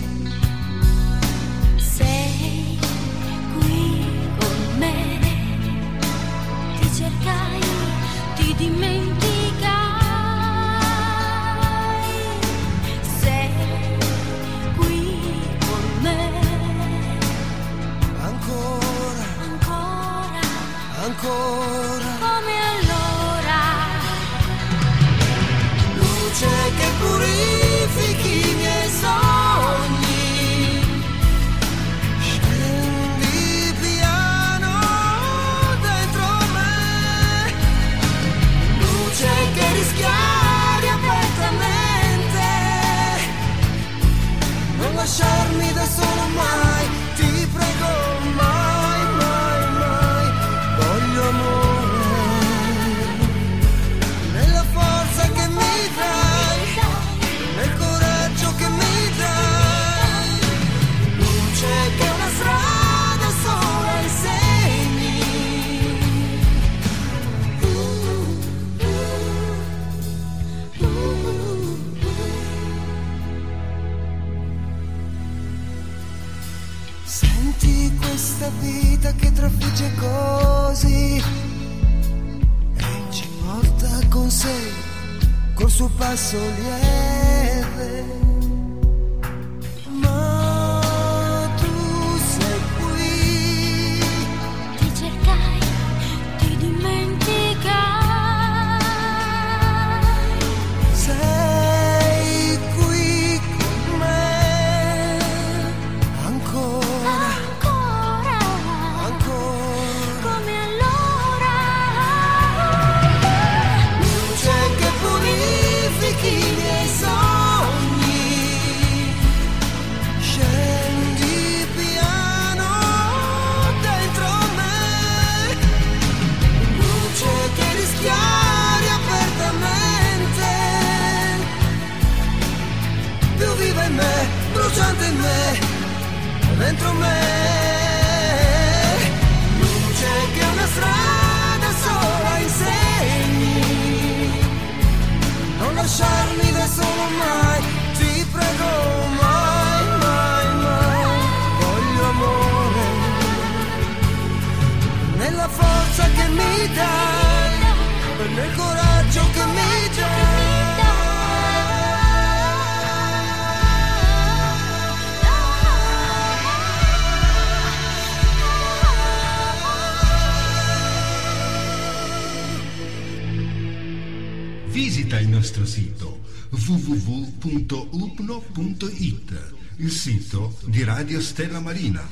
sei qui con me. Ti cercai, ti dimenticai. Sei qui con me. Ancora, Ancora, ancora. come allora. Luce che purifichi i miei sogni, scendi piano dentro me. Luce che rischiari apertamente, non lasciarmi da solo mai, ti prego mai, mai, mai. Voglio amore, nella forza che mi dai, nel coraggio che mi dai. Luce che una strada sola insegni. Uh, uh, uh, uh. Senti questa vita che trafigge così e ci porta con sé col suo passo lieve. Ma tu sei qui, Ti cercai, ti dimenticai. sei qui con me. Ancora, Ancora, ancora. come allora. Luce che purifichi i miei sogni, dentro me. Luce che una strada sola insegni, non lasciarmi da solo mai, ti prego, mai, mai, mai. Voglio amore, nella forza che mi dai, e nel coraggio che mi dai. Visita il nostro sito w w w punto u p n o punto i t, il sito di Radio Stella Marina.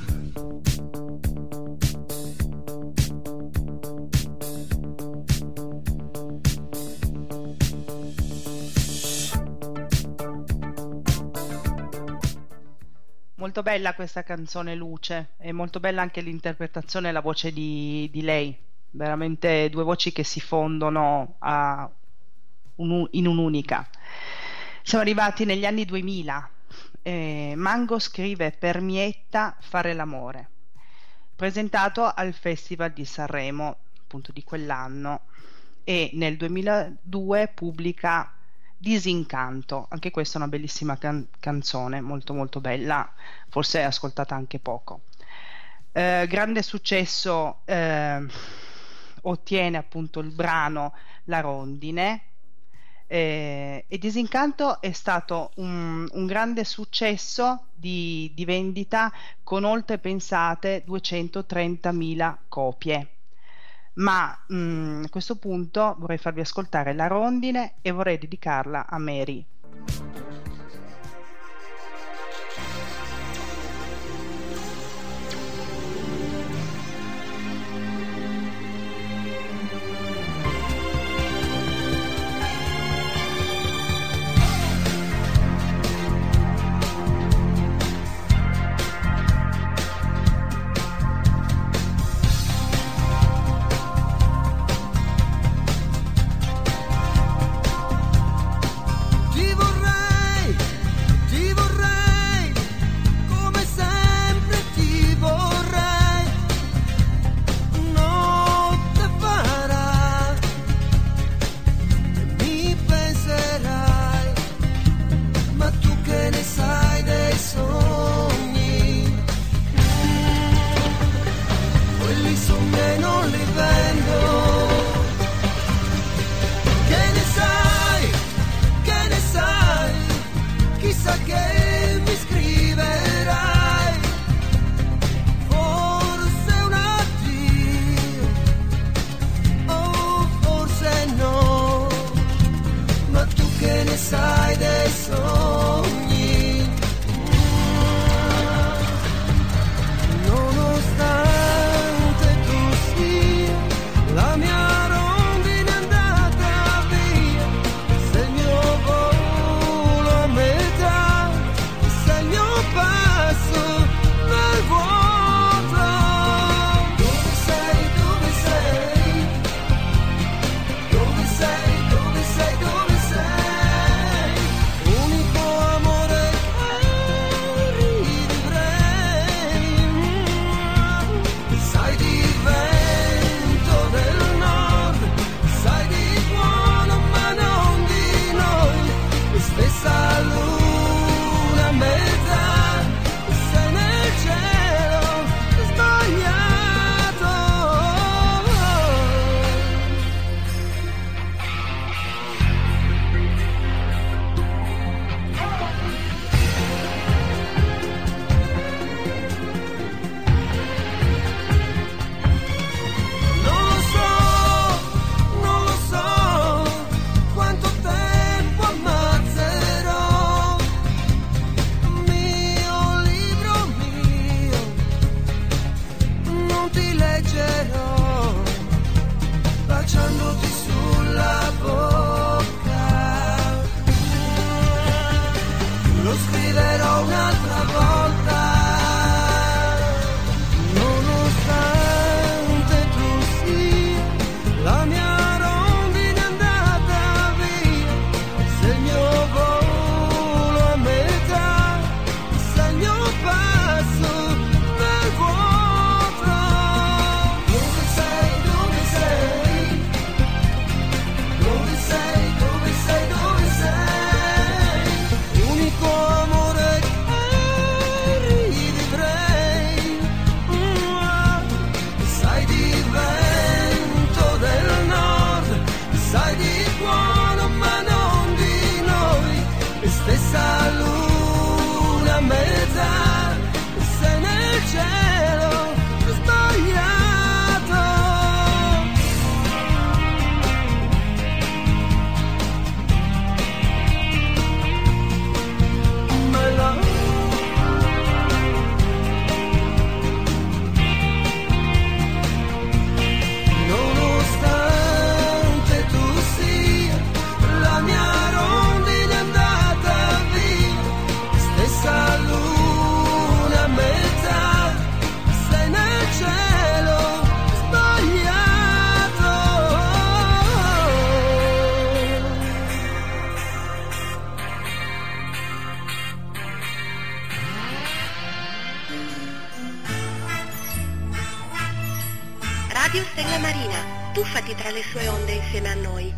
Molto bella questa canzone Luce, è molto bella anche l'interpretazione e la voce di, di lei, veramente due voci che si fondono a un, in un'unica. Siamo arrivati negli anni duemila, eh, Mango scrive Per Mietta fare l'amore, presentato al Festival di Sanremo appunto di quell'anno, e nel duemiladue pubblica Disincanto, anche questa è una bellissima can- canzone, molto molto bella, forse ascoltata anche poco. Eh, grande successo eh, ottiene appunto il brano La Rondine, eh, e Disincanto è stato un, un grande successo di, di vendita, con oltre, pensate, duecentotrentamila copie. Ma mh, a questo punto vorrei farvi ascoltare La Rondine e vorrei dedicarla a Mary. Unico amore stessa luna a metà, sei nel cielo sbagliato. My love. Nonostante tu sia la mia rondine andata via, stessa luna a metà, sei nel cielo sbagliato. Radio Stella Marina, tuffati tra le sue onde insieme a noi.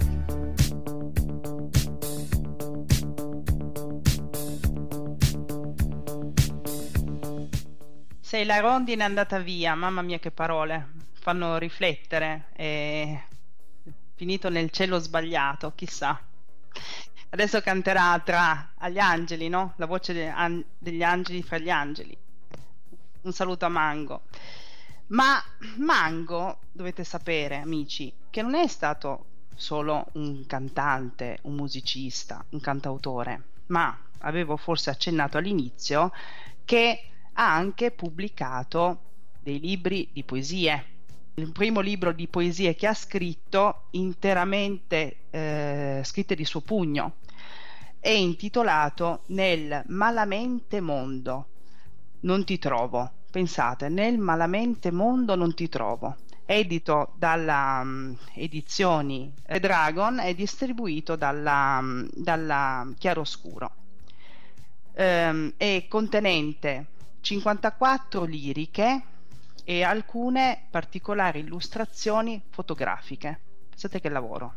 Sei la rondine andata via, mamma mia che parole, fanno riflettere. E finito nel cielo sbagliato, chissà. Adesso canterà tra agli angeli, no? La voce de- an- degli angeli fra gli angeli. Un saluto a Mango. Ma Mango, dovete sapere, amici, che non è stato solo un cantante, un musicista, un cantautore, ma avevo forse accennato all'inizio che ha anche pubblicato dei libri di poesie. Il primo libro di poesie che ha scritto, interamente eh, scritte di suo pugno, è intitolato Nel malamente mondo non ti trovo. Pensate, Nel malamente mondo non ti trovo, edito dalla um, edizioni Dragon e distribuito dalla, um, dalla Chiaroscuro. Um, è contenente cinquantaquattro liriche e alcune particolari illustrazioni fotografiche. Pensate che lavoro.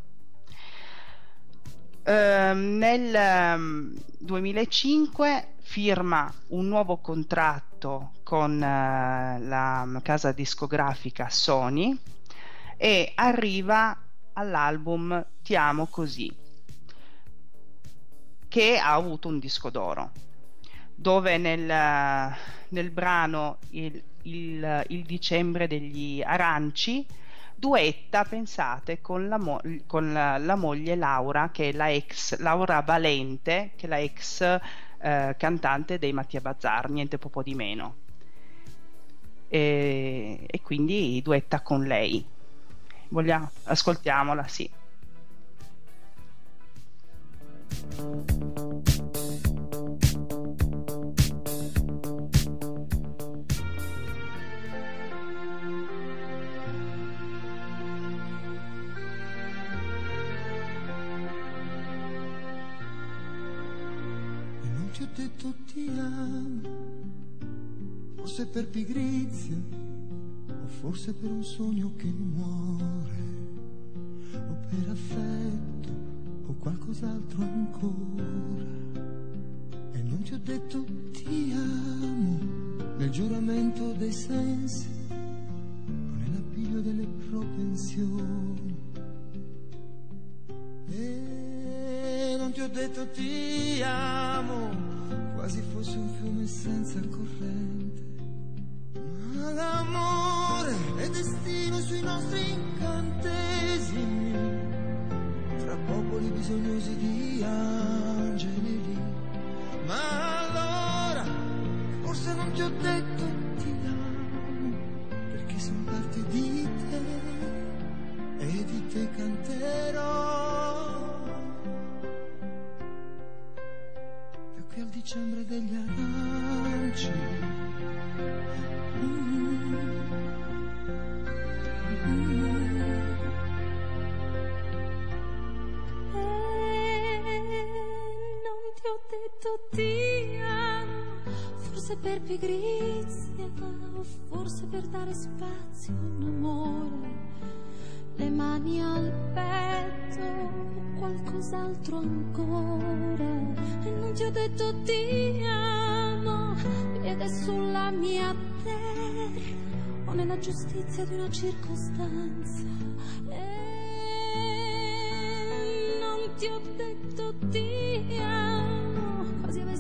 Um, nel um, duemilacinque firma un nuovo contratto con uh, la casa discografica Sony e arriva all'album Ti amo così, che ha avuto un disco d'oro, dove nel, nel brano il, il, il dicembre degli Aranci duetta, pensate, con la, mo- con la, la moglie Laura, che è la ex Laura Valente, che è la ex eh, cantante dei Mattia Bazzar, niente poco di meno, e, e quindi duetta con lei. Vogliamo, ascoltiamola, sì. Ti ho detto ti amo, forse per pigrizia, o forse per un sogno che muore, o per affetto, o qualcos'altro ancora. E non ti ho detto ti amo, nel giuramento dei sensi, o nell'appiglio delle propensioni. E non ti ho detto ti amo, quasi fosse un fiume senza corrente. Ma l'amore è destino sui nostri incantesimi, tra popoli bisognosi di angeli lì. Ma allora forse non ti ho detto ti amo, perché sono parte di te e di te canterò. Qui al dicembre degli aranci. Mm-hmm. Mm-hmm. E non ti ho detto ti amo, forse per pigrizia, o forse per dare spazio a un amore, le mani al petto, qualcos'altro ancora. E non ti ho detto ti amo, piede sulla mia terra, o nella giustizia di una circostanza. E non ti ho detto ti amo,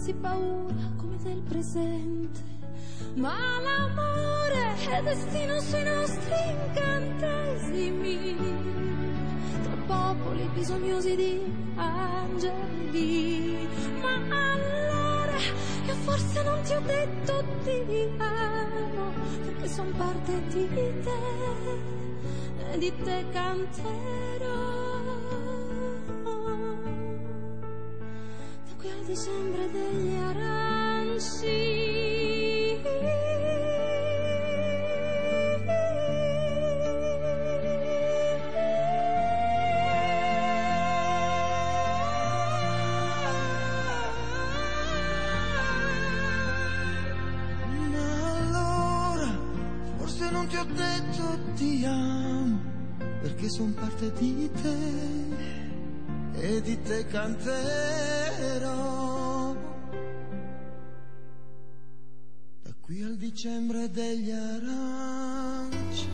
quasi paura come del presente, ma l'amore è destino sui nostri incantesimi, tra popoli bisognosi di angeli. Ma allora io forse non ti ho detto ti amo, perché son parte di te e di te canterò. Da qui al dicembre degli aranci, non ti ho detto ti amo, perché son parte di te e di te canterò. Da qui al dicembre degli aranci.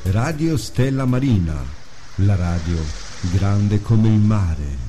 Radio Stella Marina, la radio grande come il mare.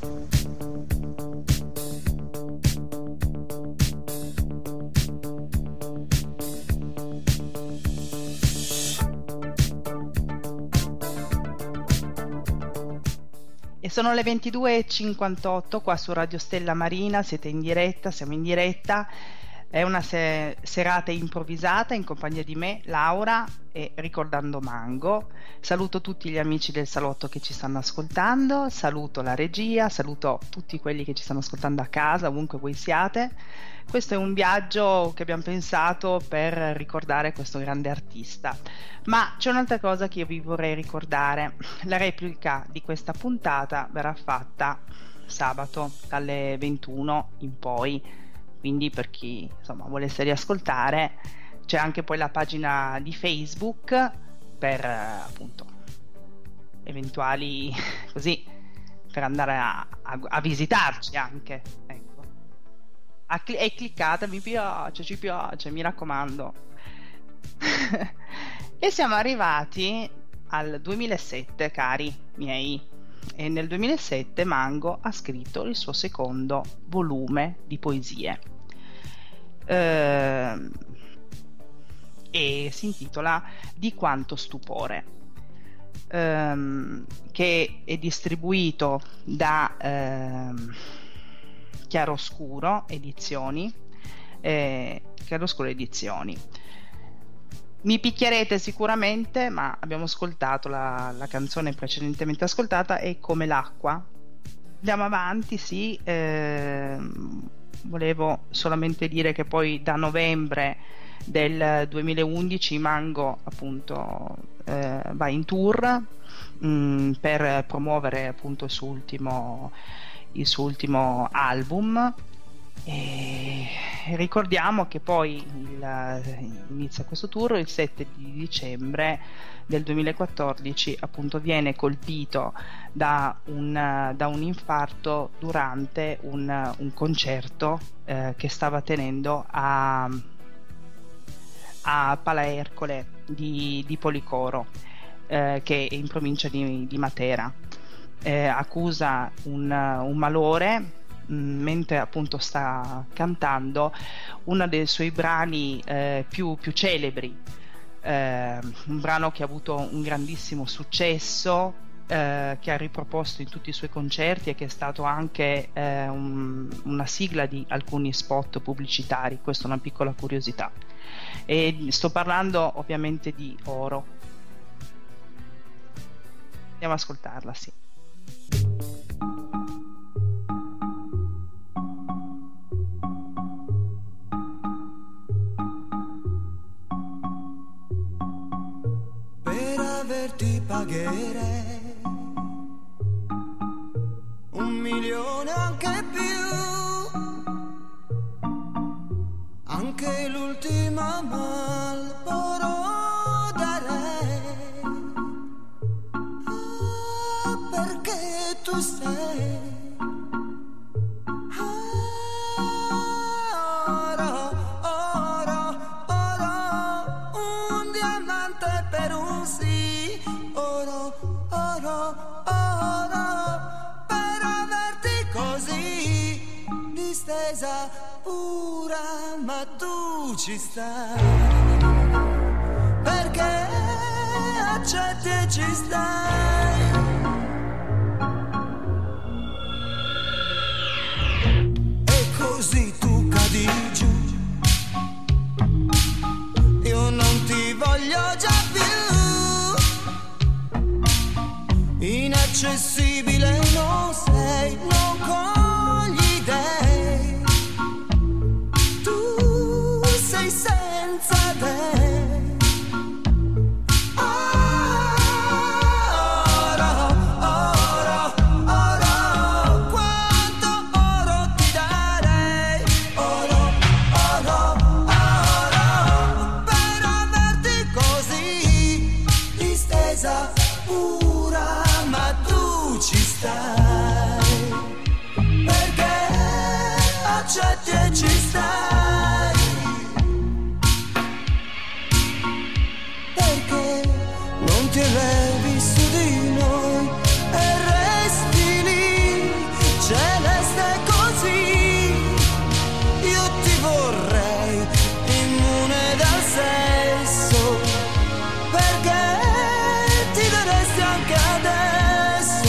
E sono le ventidue e cinquantotto qua su Radio Stella Marina, siete in diretta, siamo in diretta. È una se- serata improvvisata in compagnia di me, Laura, e ricordando Mango. Saluto tutti gli amici del salotto che ci stanno ascoltando, saluto la regia, saluto tutti quelli che ci stanno ascoltando a casa, ovunque voi siate. Questo è un viaggio che abbiamo pensato per ricordare questo grande artista. Ma c'è un'altra cosa che io vi vorrei ricordare. La replica di questa puntata verrà fatta sabato dalle ventuno in poi. Quindi per chi insomma volesse riascoltare c'è anche poi la pagina di Facebook per appunto eventuali così per andare a, a, a visitarci anche, ecco. A cl- e cliccate mi piace, ci piace, mi raccomando. E siamo arrivati al duemilasette, cari miei, e nel duemilasette Mango ha scritto il suo secondo volume di poesie. Uh, e si intitola Di quanto stupore, um, che è distribuito da uh, Chiaroscuro Edizioni. eh, Chiaroscuro Edizioni. Mi picchierete sicuramente, ma abbiamo ascoltato la, la canzone precedentemente ascoltata, è Come l'acqua. Andiamo avanti, sì. ehm, Volevo solamente dire che poi da novembre del duemilaundici Mango appunto eh, va in tour mh, per promuovere appunto il suo ultimo, il suo ultimo album. E ricordiamo che poi il, inizia questo tour il sette di dicembre del duemilaquattordici, appunto viene colpito da un, da un infarto durante un, un concerto eh, che stava tenendo a, a Pala Ercole di, di Policoro, eh, che è in provincia di, di Matera. Eh, accusa un, un malore mentre appunto sta cantando uno dei suoi brani eh, più, più celebri, eh, un brano che ha avuto un grandissimo successo, eh, che ha riproposto in tutti i suoi concerti e che è stato anche eh, un, una sigla di alcuni spot pubblicitari. Questa è una piccola curiosità, e sto parlando ovviamente di Oro. Andiamo ad ascoltarla, sì. Ti pagherei un milione, anche più, anche l'ultima Marlboro darei, ah, perché tu sei pura, ma tu ci stai, perché accetti e ci stai. E così tu cadi giù, io non ti voglio già più, inaccessibile non sei, non cogli dei. Senza te, oro, oro, oro, quanto oro ti darei, oro, oro, oro, per averti così distesa pura, ma tu ci stai, perché accetti e ci stai. ti elevi su di noi e resti lì, celeste così. Io ti vorrei immune dal sesso, perché ti daresti anche adesso.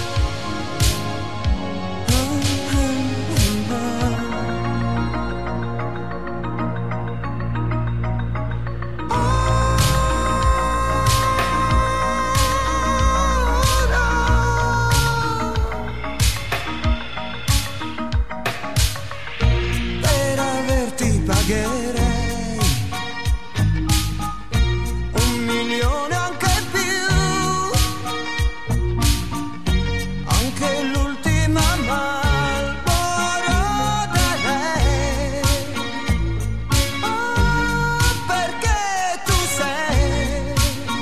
Per averti pagherei un milione, anche più, anche l'ultima Marlboro darei. Oh, perché tu sei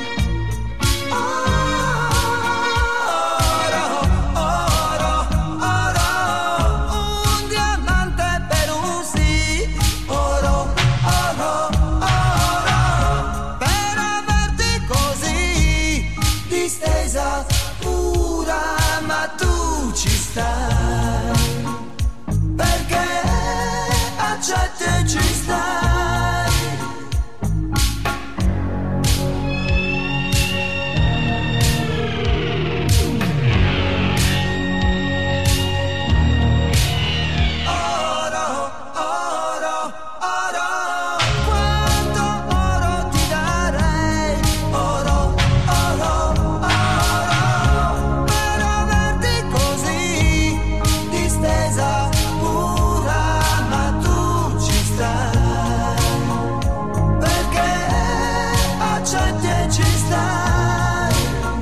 oro, oro, oro, un diamante per un sì. Oro, oro, oro, per averti così distesa pura, ma tu ci stai, perché accetti e ci stai. Oro, oro, oro, quanto oro ti darei. Oro, oro, oro, per averti così distesa pura, ma tu ci stai, perché accetti e ci stai.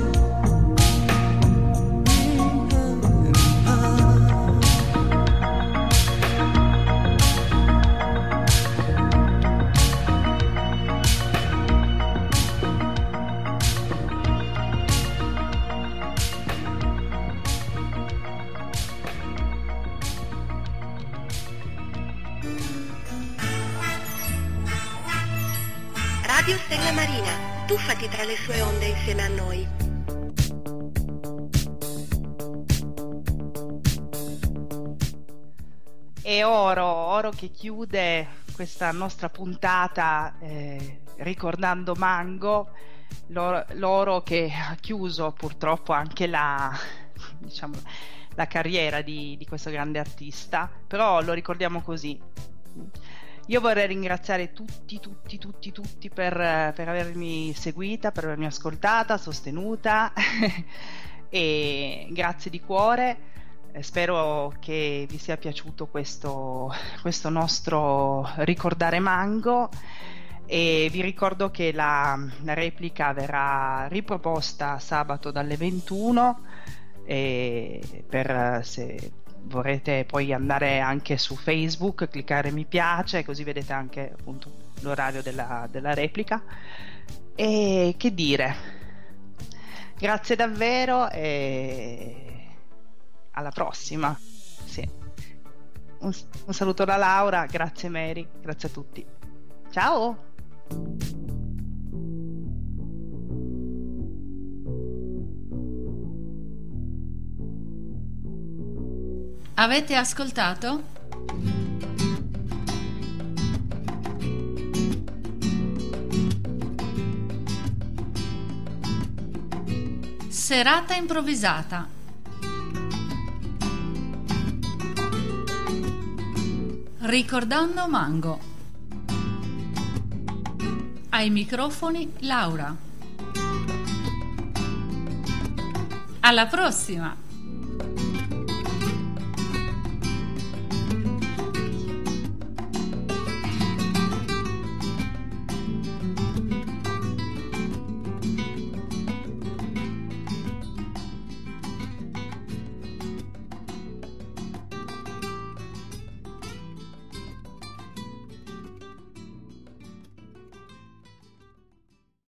Radio Stella Marina, tuffati tra le sue onde insieme a noi. E oro, oro che chiude questa nostra puntata eh, ricordando Mango, l'oro, l'oro che ha chiuso purtroppo anche la, diciamo, la carriera di, di questo grande artista, però lo ricordiamo così. Io vorrei ringraziare tutti, tutti, tutti, tutti per, per avermi seguita, per avermi ascoltata, sostenuta e grazie di cuore. Eh, spero che vi sia piaciuto questo, questo nostro ricordare Mango e vi ricordo che la, la replica verrà riproposta sabato dalle ventuno e per se vorrete poi andare anche su Facebook, cliccare mi piace, così vedete anche appunto l'orario della, della replica. E che dire, grazie davvero e alla prossima. Sì. Un, un saluto da Laura, grazie Mary, grazie a tutti, ciao. Avete ascoltato? Serata improvvisata. Ricordando Mango. Ai microfoni Laura. Alla prossima!